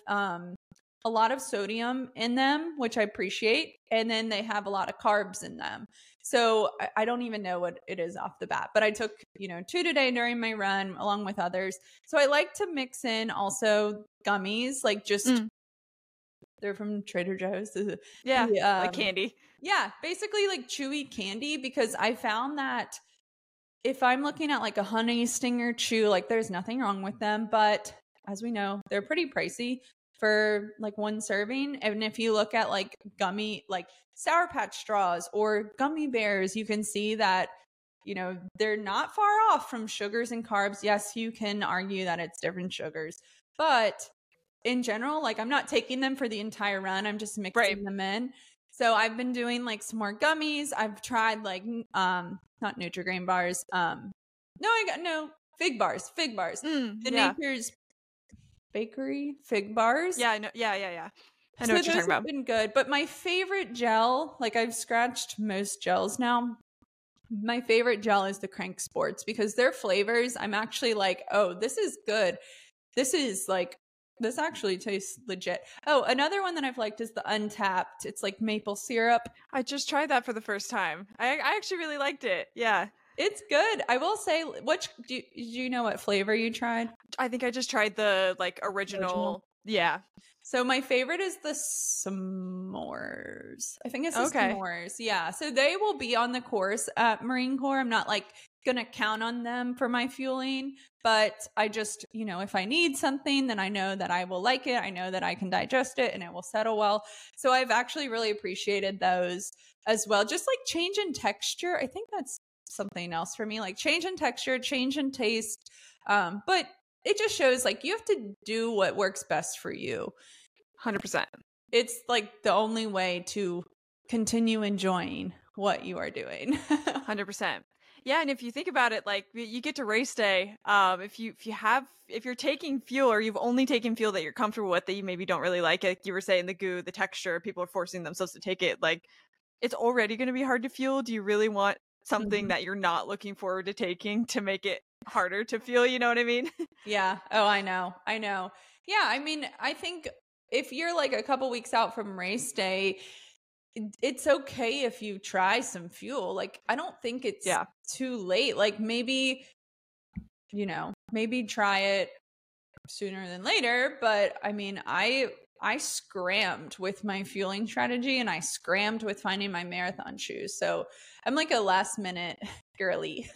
B: a lot of sodium in them, which I appreciate. And then they have a lot of carbs in them. So I don't even know what it is off the bat, but I took, 2 today during my run along with others. So I like to mix in also gummies, like just they're from Trader Joe's.
A: Like candy.
B: Yeah, basically like chewy candy, because I found that if I'm looking at like a Honey Stinger chew, like there's nothing wrong with them, but as we know, they're pretty pricey for like one serving. And if you look at like gummy, like Sour Patch straws or gummy bears, you can see that, they're not far off from sugars and carbs. Yes, you can argue that it's different sugars, but in general, like I'm not taking them for the entire run. I'm just mixing them in. So I've been doing like some more gummies. I've tried like, not Nutri-Grain bars. Fig bars. Nature's Bakery Fig bars.
A: Yeah, I know. Yeah. I know what you're talking about.
B: Been good, but my favorite gel, like I've scratched most gels now. My favorite gel is the Crank Sports because their flavors, I'm actually like, oh, this is good. This actually tastes legit. Oh, another one that I've liked is the Untapped. It's like maple syrup.
A: I just tried that for the first time. I actually really liked it. Yeah.
B: It's good. I will say, do you know what flavor you tried?
A: I think I just tried the like original. Yeah.
B: So my favorite is the s'mores. I think it's the s'mores. Yeah. So they will be on the course at Marine Corps. I'm not like going to count on them for my fueling, but I just, if I need something, then I know that I will like it. I know that I can digest it and it will settle well. So I've actually really appreciated those as well. Just like change in texture. I think that's something else for me, like change in texture, change in taste. But it just shows like you have to do what works best for you.
A: 100%.
B: It's like the only way to continue enjoying what you are doing.
A: 100%. Yeah, and if you think about it, like you get to race day, if you're taking fuel or you've only taken fuel that you're comfortable with, that you maybe don't really like you were saying, the goo, the texture, people are forcing themselves to take it, like it's already going to be hard to fuel. Do you really want something that you're not looking forward to taking to make it harder to fuel? You know what I mean?
B: Yeah. Oh, I know. Yeah. I mean, I think if you're like a couple weeks out from race day, it's okay if you try some fuel. Like, I don't think it's too late. Like maybe try it sooner than later. But I mean, I scrammed with my fueling strategy and I scrammed with finding my marathon shoes. So I'm like a last minute girly.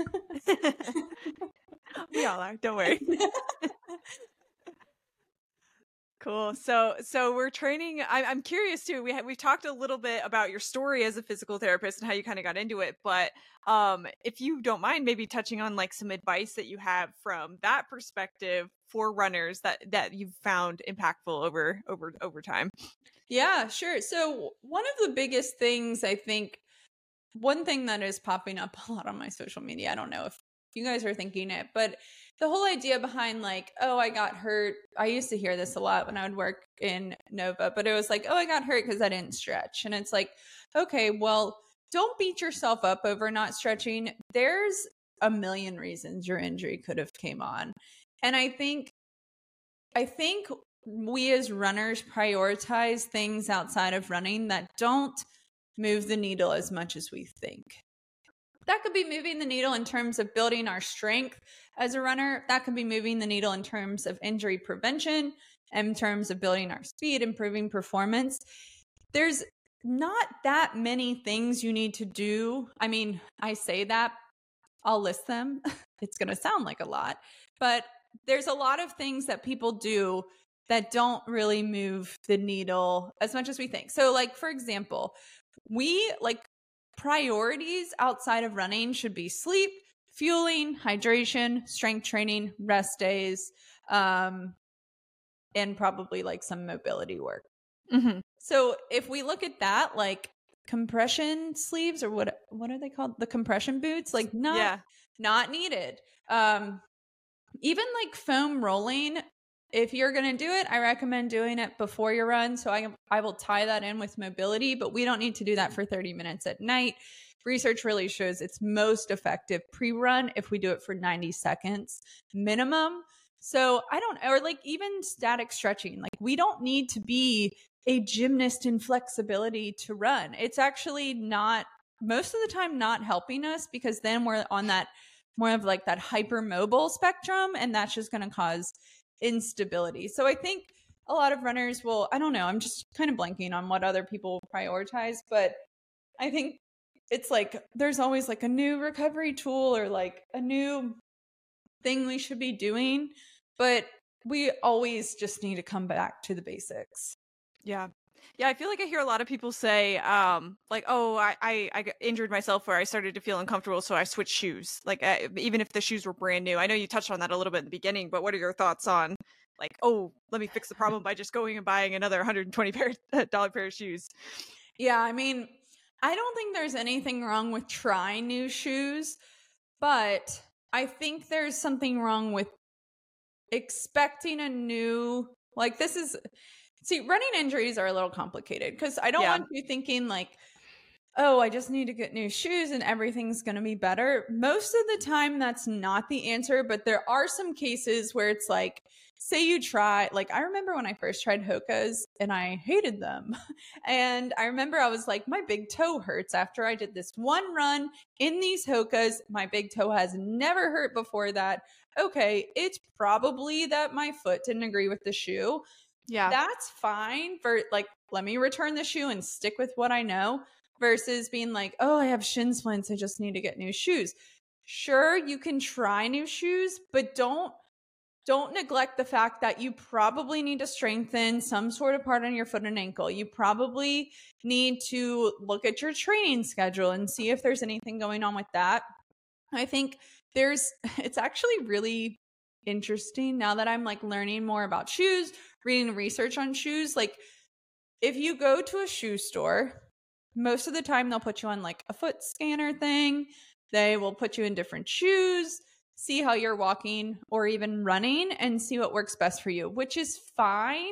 A: We all are. Don't worry. Cool. So we're training. I'm curious too. We've talked a little bit about your story as a physical therapist and how you kind of got into it, but if you don't mind, maybe touching on like some advice that you have from that perspective for runners that you've found impactful over time.
B: Yeah, sure. So one of the biggest things, I think, one thing that is popping up a lot on my social media, I don't know if you guys are thinking it, but the whole idea behind like, oh, I got hurt. I used to hear this a lot when I would work in Nova, but it was like, oh, I got hurt because I didn't stretch. And it's like, okay, well, don't beat yourself up over not stretching. There's a million reasons your injury could have came on. And I think we as runners prioritize things outside of running that don't move the needle as much as we think. That could be moving the needle in terms of building our strength as a runner. That could be moving the needle in terms of injury prevention, in terms of building our speed, improving performance. There's not that many things you need to do. I mean, I say that, I'll list them. It's going to sound like a lot, but there's a lot of things that people do that don't really move the needle as much as we think. So like, for example, we like priorities outside of running should be sleep, fueling, hydration, strength training, rest days, and probably like some mobility work.
A: Mm-hmm.
B: So if we look at that, like compression sleeves or what are they called? The compression boots, like not needed. Even like foam rolling, if you're going to do it, I recommend doing it before your run. So I will tie that in with mobility, but we don't need to do that for 30 minutes at night. Research really shows it's most effective pre-run if we do it for 90 seconds minimum. So or like even static stretching, like we don't need to be a gymnast in flexibility to run. It's actually not, most of the time, not helping us, because then we're on that more of like that hypermobile spectrum, and that's just going to cause instability. So I think a lot of runners will, I don't know, I'm just kind of blanking on what other people prioritize, but I think it's like there's always like a new recovery tool or like a new thing we should be doing, but we always just need to come back to the basics.
A: Yeah. I feel like I hear a lot of people say, like, oh, I got injured myself where I started to feel uncomfortable, so I switched shoes. Like, even if the shoes were brand new. I know you touched on that a little bit in the beginning, but what are your thoughts on, like, oh, let me fix the problem by just going and buying another $120 pair of shoes?
B: Yeah, I mean, I don't think there's anything wrong with trying new shoes, but I think there's something wrong with expecting a new, like, see, running injuries are a little complicated because I don't want you thinking like, oh, I just need to get new shoes and everything's going to be better. Most of the time, that's not the answer, but there are some cases where it's like, say you try, like I remember when I first tried Hoka's and I hated them. And I remember I was like, my big toe hurts after I did this one run in these Hoka's. My big toe has never hurt before that. Okay, it's probably that my foot didn't agree with the shoe.
A: Yeah.
B: That's fine for like, let me return the shoe and stick with what I know versus being like, oh, I have shin splints, I just need to get new shoes. Sure, you can try new shoes, but don't neglect the fact that you probably need to strengthen some sort of part on your foot and ankle. You probably need to look at your training schedule and see if there's anything going on with that. I think it's actually really interesting now that I'm like learning more about shoes, reading research on shoes. Like if you go to a shoe store, most of the time they'll put you on like a foot scanner thing. They will put you in different shoes, see how you're walking or even running and see what works best for you, which is fine.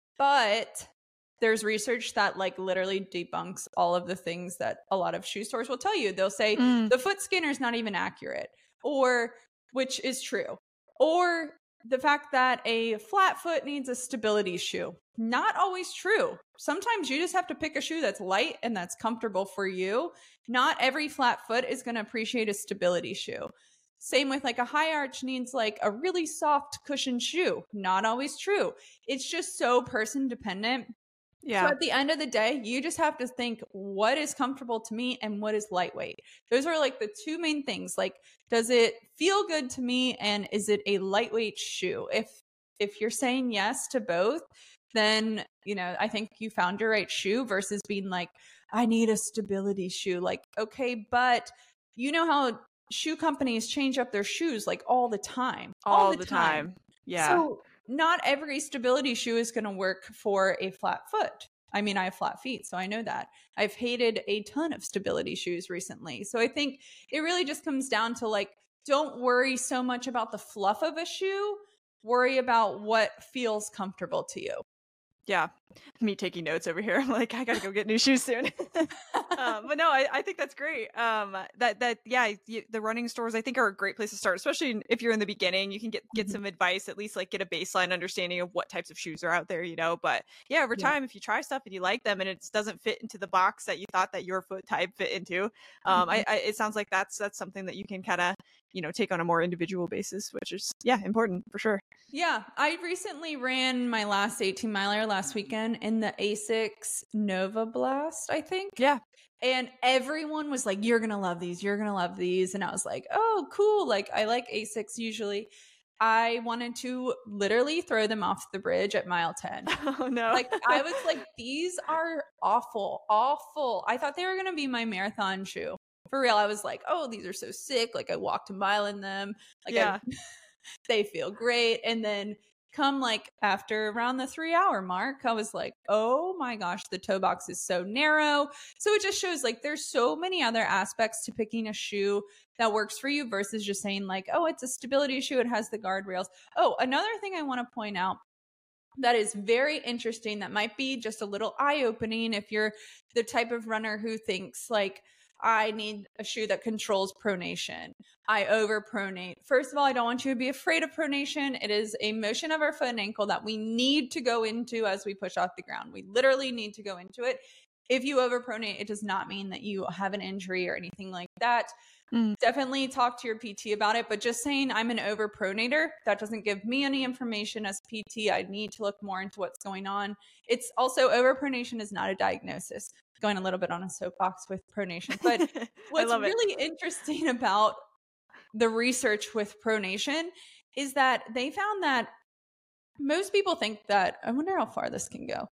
B: But there's research that like literally debunks all of the things that a lot of shoe stores will tell you. They'll say the foot scanner is not even accurate, or which is true. Or the fact that a flat foot needs a stability shoe. Not always true. Sometimes you just have to pick a shoe that's light and that's comfortable for you. Not every flat foot is going to appreciate a stability shoe. Same with like a high arch needs like a really soft cushioned shoe. Not always true. It's just so person dependent.
A: Yeah.
B: So at the end of the day, you just have to think what is comfortable to me and what is lightweight. Those are like the two main things. Like, does it feel good to me and is it a lightweight shoe? If you're saying yes to both, then, I think you found your right shoe versus being like, I need a stability shoe. Like, okay, but you know how shoe companies change up their shoes like all the time.
A: All the time. Yeah.
B: So not every stability shoe is going to work for a flat foot. I mean, I have flat feet, so I know that. I've hated a ton of stability shoes recently. So I think it really just comes down to like, don't worry so much about the fluff of a shoe. Worry about what feels comfortable to you.
A: Yeah. Me taking notes over here. I'm like, I gotta go get new shoes soon. But no, I think that's great. The running stores I think are a great place to start, especially if you're in the beginning. You can get some advice, at least like get a baseline understanding of what types of shoes are out there, But yeah, over time, if you try stuff and you like them and it doesn't fit into the box that you thought that your foot type fit into, it sounds like that's something that you can kind of take on a more individual basis, which is important for sure.
B: Yeah, I recently ran my last 18 miler last weekend in the Asics Nova Blast, I think.
A: Yeah.
B: And everyone was like, you're going to love these. You're going to love these. And I was like, oh, cool. Like, I like Asics usually. I wanted to literally throw them off the bridge at mile 10.
A: Oh, no.
B: Like, I was like, these are awful, awful. I thought they were going to be my marathon shoe. For real, I was like, oh, these are so sick. Like, I walked a mile in them. Like,
A: yeah.
B: They feel great. And then come like after around the 3-hour mark, I was like, oh my gosh, the toe box is so narrow. So it just shows like there's so many other aspects to picking a shoe that works for you versus just saying like, oh, it's a stability shoe. It has the guardrails. Oh, another thing I want to point out that is very interesting, that might be just a little eye-opening if you're the type of runner who thinks like, I need a shoe that controls pronation. I overpronate. First of all, I don't want you to be afraid of pronation. It is a motion of our foot and ankle that we need to go into as we push off the ground. We literally need to go into it. If you overpronate, it does not mean that you have an injury or anything like that. Definitely talk to your PT about it, but just saying I'm an overpronator, that doesn't give me any information as PT. I need to look more into what's going on. It's also, overpronation is not a diagnosis. Going a little bit on a soapbox with pronation, but what's really interesting about the research with pronation is that they found that most people think that, I wonder how far this can go.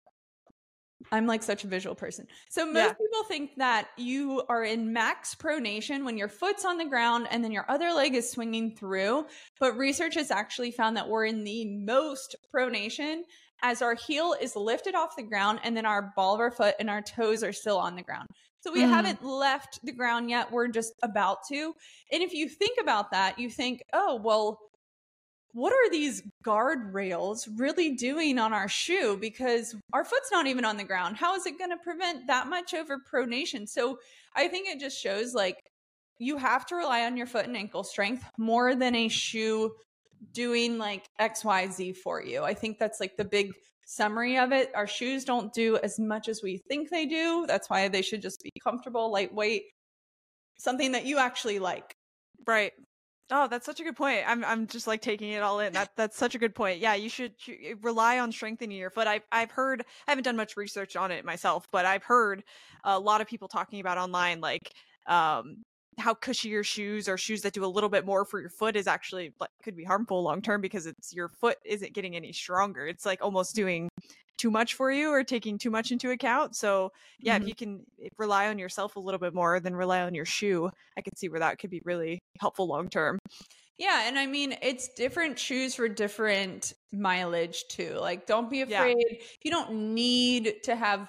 B: I'm like such a visual person. So most people think that you are in max pronation when your foot's on the ground and then your other leg is swinging through. But research has actually found that we're in the most pronation as our heel is lifted off the ground and then our ball of our foot and our toes are still on the ground. So we haven't left the ground yet. We're just about to. And if you think about that, you think, oh, well, what are these guardrails really doing on our shoe? Because our foot's not even on the ground. How is it going to prevent that much overpronation? So I think it just shows like you have to rely on your foot and ankle strength more than a shoe doing like XYZ for you. I think that's like the big summary of it. Our shoes don't do as much as we think they do. That's why they should just be comfortable, lightweight, something that you actually like.
A: Right. Oh, that's such a good point. I'm just like taking it all in. That's such a good point. Yeah, you should rely on strengthening your foot. I've heard, I haven't done much research on it myself, but I've heard a lot of people talking about online like how cushier shoes or shoes that do a little bit more for your foot is actually like could be harmful long term because it's your foot isn't getting any stronger. It's like almost doing too much for you or taking too much into account. So yeah, if you can rely on yourself a little bit more than rely on your shoe, I could see where that could be really helpful long term.
B: Yeah. And I mean, it's different shoes for different mileage too. Like, don't be afraid. You don't need to have,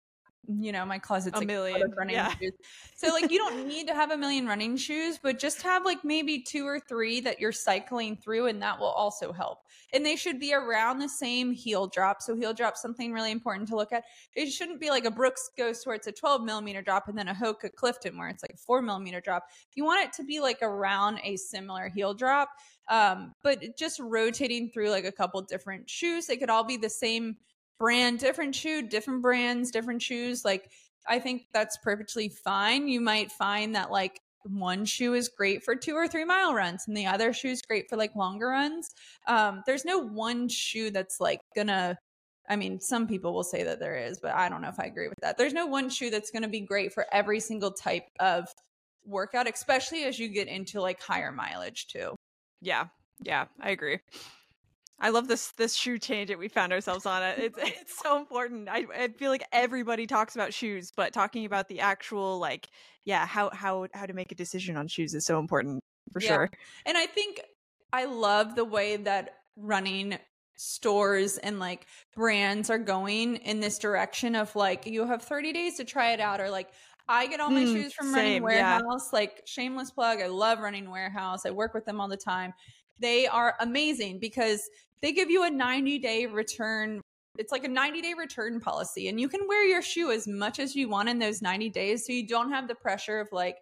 B: my closet's
A: a million
B: running shoes. So like, you don't need to have a million running shoes, but just have like maybe 2 or 3 that you're cycling through, and that will also help. And they should be around the same heel drop. So heel drop, something really important to look at. It shouldn't be like a Brooks Ghost where it's a 12 millimeter drop and then a Hoka Clifton where it's like a 4 millimeter drop. You want it to be like around a similar heel drop, but just rotating through like a couple different shoes. They could all be the same brand, different shoe, different brands, different shoes. Like, I think that's perfectly fine. You might find that like one shoe is great for 2 or 3 mile runs and the other shoe is great for like longer runs. There's no one shoe that's like gonna, I mean, some people will say that there is, but I don't know if I agree with that. There's no one shoe that's going to be great for every single type of workout, especially as you get into like higher mileage too.
A: Yeah, I agree. I love this shoe tangent we found ourselves on. It's so important. I feel like everybody talks about shoes, but talking about the actual like, yeah, how to make a decision on shoes is so important for sure.
B: And I think I love the way that running stores and like brands are going in this direction of like, you have 30 days to try it out, or like, I get all my shoes from Running Warehouse. Like, shameless plug, I love Running Warehouse. I work with them all the time. They are amazing because they give you a 90-day return. It's like a 90-day return policy, and you can wear your shoe as much as you want in those 90 days. So you don't have the pressure of like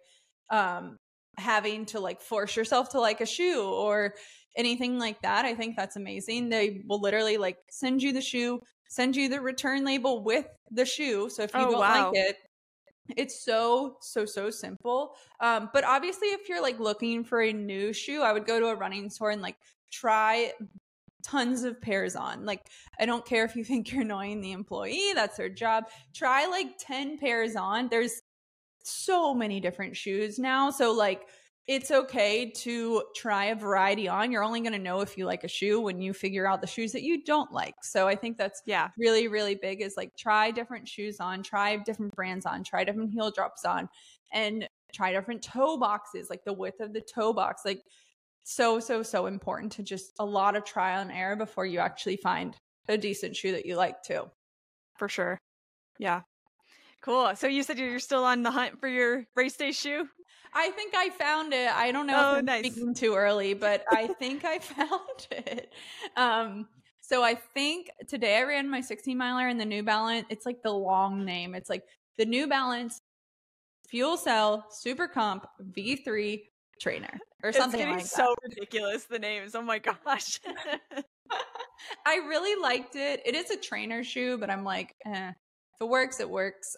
B: having to like force yourself to like a shoe or anything like that. I think that's amazing. They will literally like send you the shoe, send you the return label with the shoe. So if you don't like it, it's so simple. But obviously if you're like looking for a new shoe, I would go to a running store and like try tons of pairs on. Like, I don't care if you think you're annoying the employee, that's their job. Try like 10 pairs on. There's so many different shoes now. So like, it's okay to try a variety on. You're only going to know if you like a shoe when you figure out the shoes that you don't like. So I think that's really, really big, is like try different shoes on, try different brands on, try different heel drops on, and try different toe boxes, like the width of the toe box. Like, so important to just a lot of trial and error before you actually find a decent shoe that you like too.
A: For sure. Yeah. Cool. So you said you're still on the hunt for your race day shoe?
B: I think I found it. I don't know if I'm speaking too early, but I think I found it. So I think today I ran my 16 miler in the New Balance. It's like the long name. It's like the New Balance Fuel Cell Super Comp V3 Trainer or something like that. It's
A: getting so ridiculous, the names. Oh my gosh.
B: I really liked it. It is a trainer shoe, but I'm like, if it works, it works.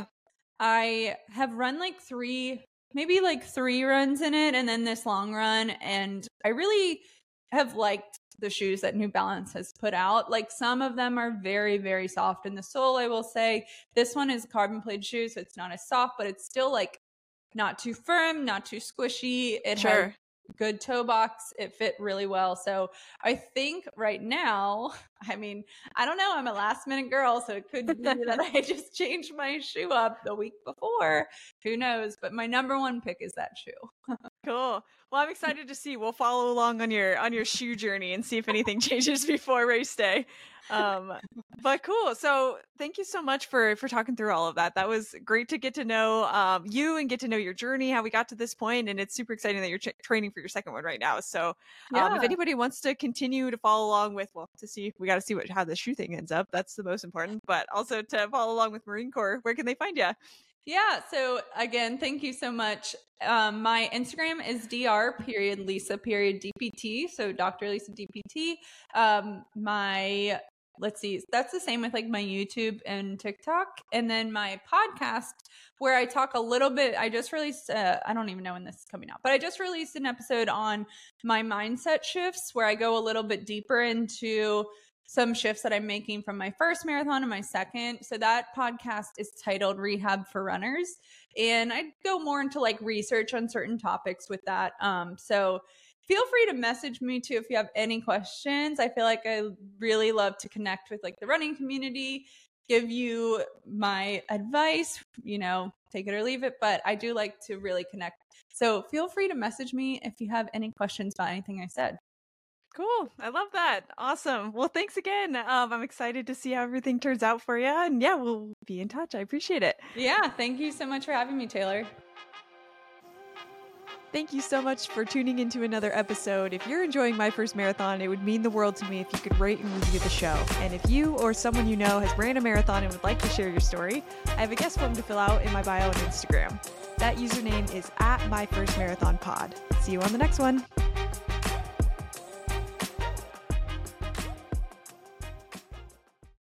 B: I have run like maybe like 3 runs in it, and then this long run, and I really have liked the shoes that New Balance has put out. Like, some of them are very, very soft in the sole, I will say. This one is a carbon plated shoe, so it's not as soft, but it's still like not too firm, not too squishy. It has good toe box. It fit really well. So I think right now, I mean, I don't know, I'm a last minute girl, so it could be that I just changed my shoe up the week before. Who knows? But my number one pick is that shoe.
A: Cool. Well, I'm excited to see. We'll follow along on your shoe journey and see if anything changes before race day. But cool. So thank you so much for talking through all of that. That was great to get to know you and get to know your journey, how we got to this point. And it's super exciting that you're training for your second one right now. So if anybody wants to continue to follow along with, we got to see how the shoe thing ends up. That's the most important, but also to follow along with Marine Corps, where can they find you?
B: Yeah. So again, thank you so much. My Instagram is Dr.Lisa.DPT. So Dr. Lisa DPT. Let's see, that's the same with like my YouTube and TikTok. And then my podcast, where I talk a little bit, I just released, I don't even know when this is coming out, but I just released an episode on my mindset shifts, where I go a little bit deeper into some shifts that I'm making from my first marathon and my second. So that podcast is titled Rehab for Runners. And I go more into like research on certain topics with that. So feel free to message me too if you have any questions. I feel like I really love to connect with like the running community, give you my advice, take it or leave it, but I do like to really connect. So feel free to message me if you have any questions about anything I said.
A: Cool. I love that. Awesome. Well, thanks again. I'm excited to see how everything turns out for you. And yeah, we'll be in touch. I appreciate it.
B: Yeah. Thank you so much for having me, Taylor.
A: Thank you so much for tuning into another episode. If you're enjoying My First Marathon, it would mean the world to me if you could rate and review the show. And if you or someone you know has ran a marathon and would like to share your story, I have a guest form to fill out in my bio on Instagram. That username is @MyFirstMarathonPod. See you on the next one.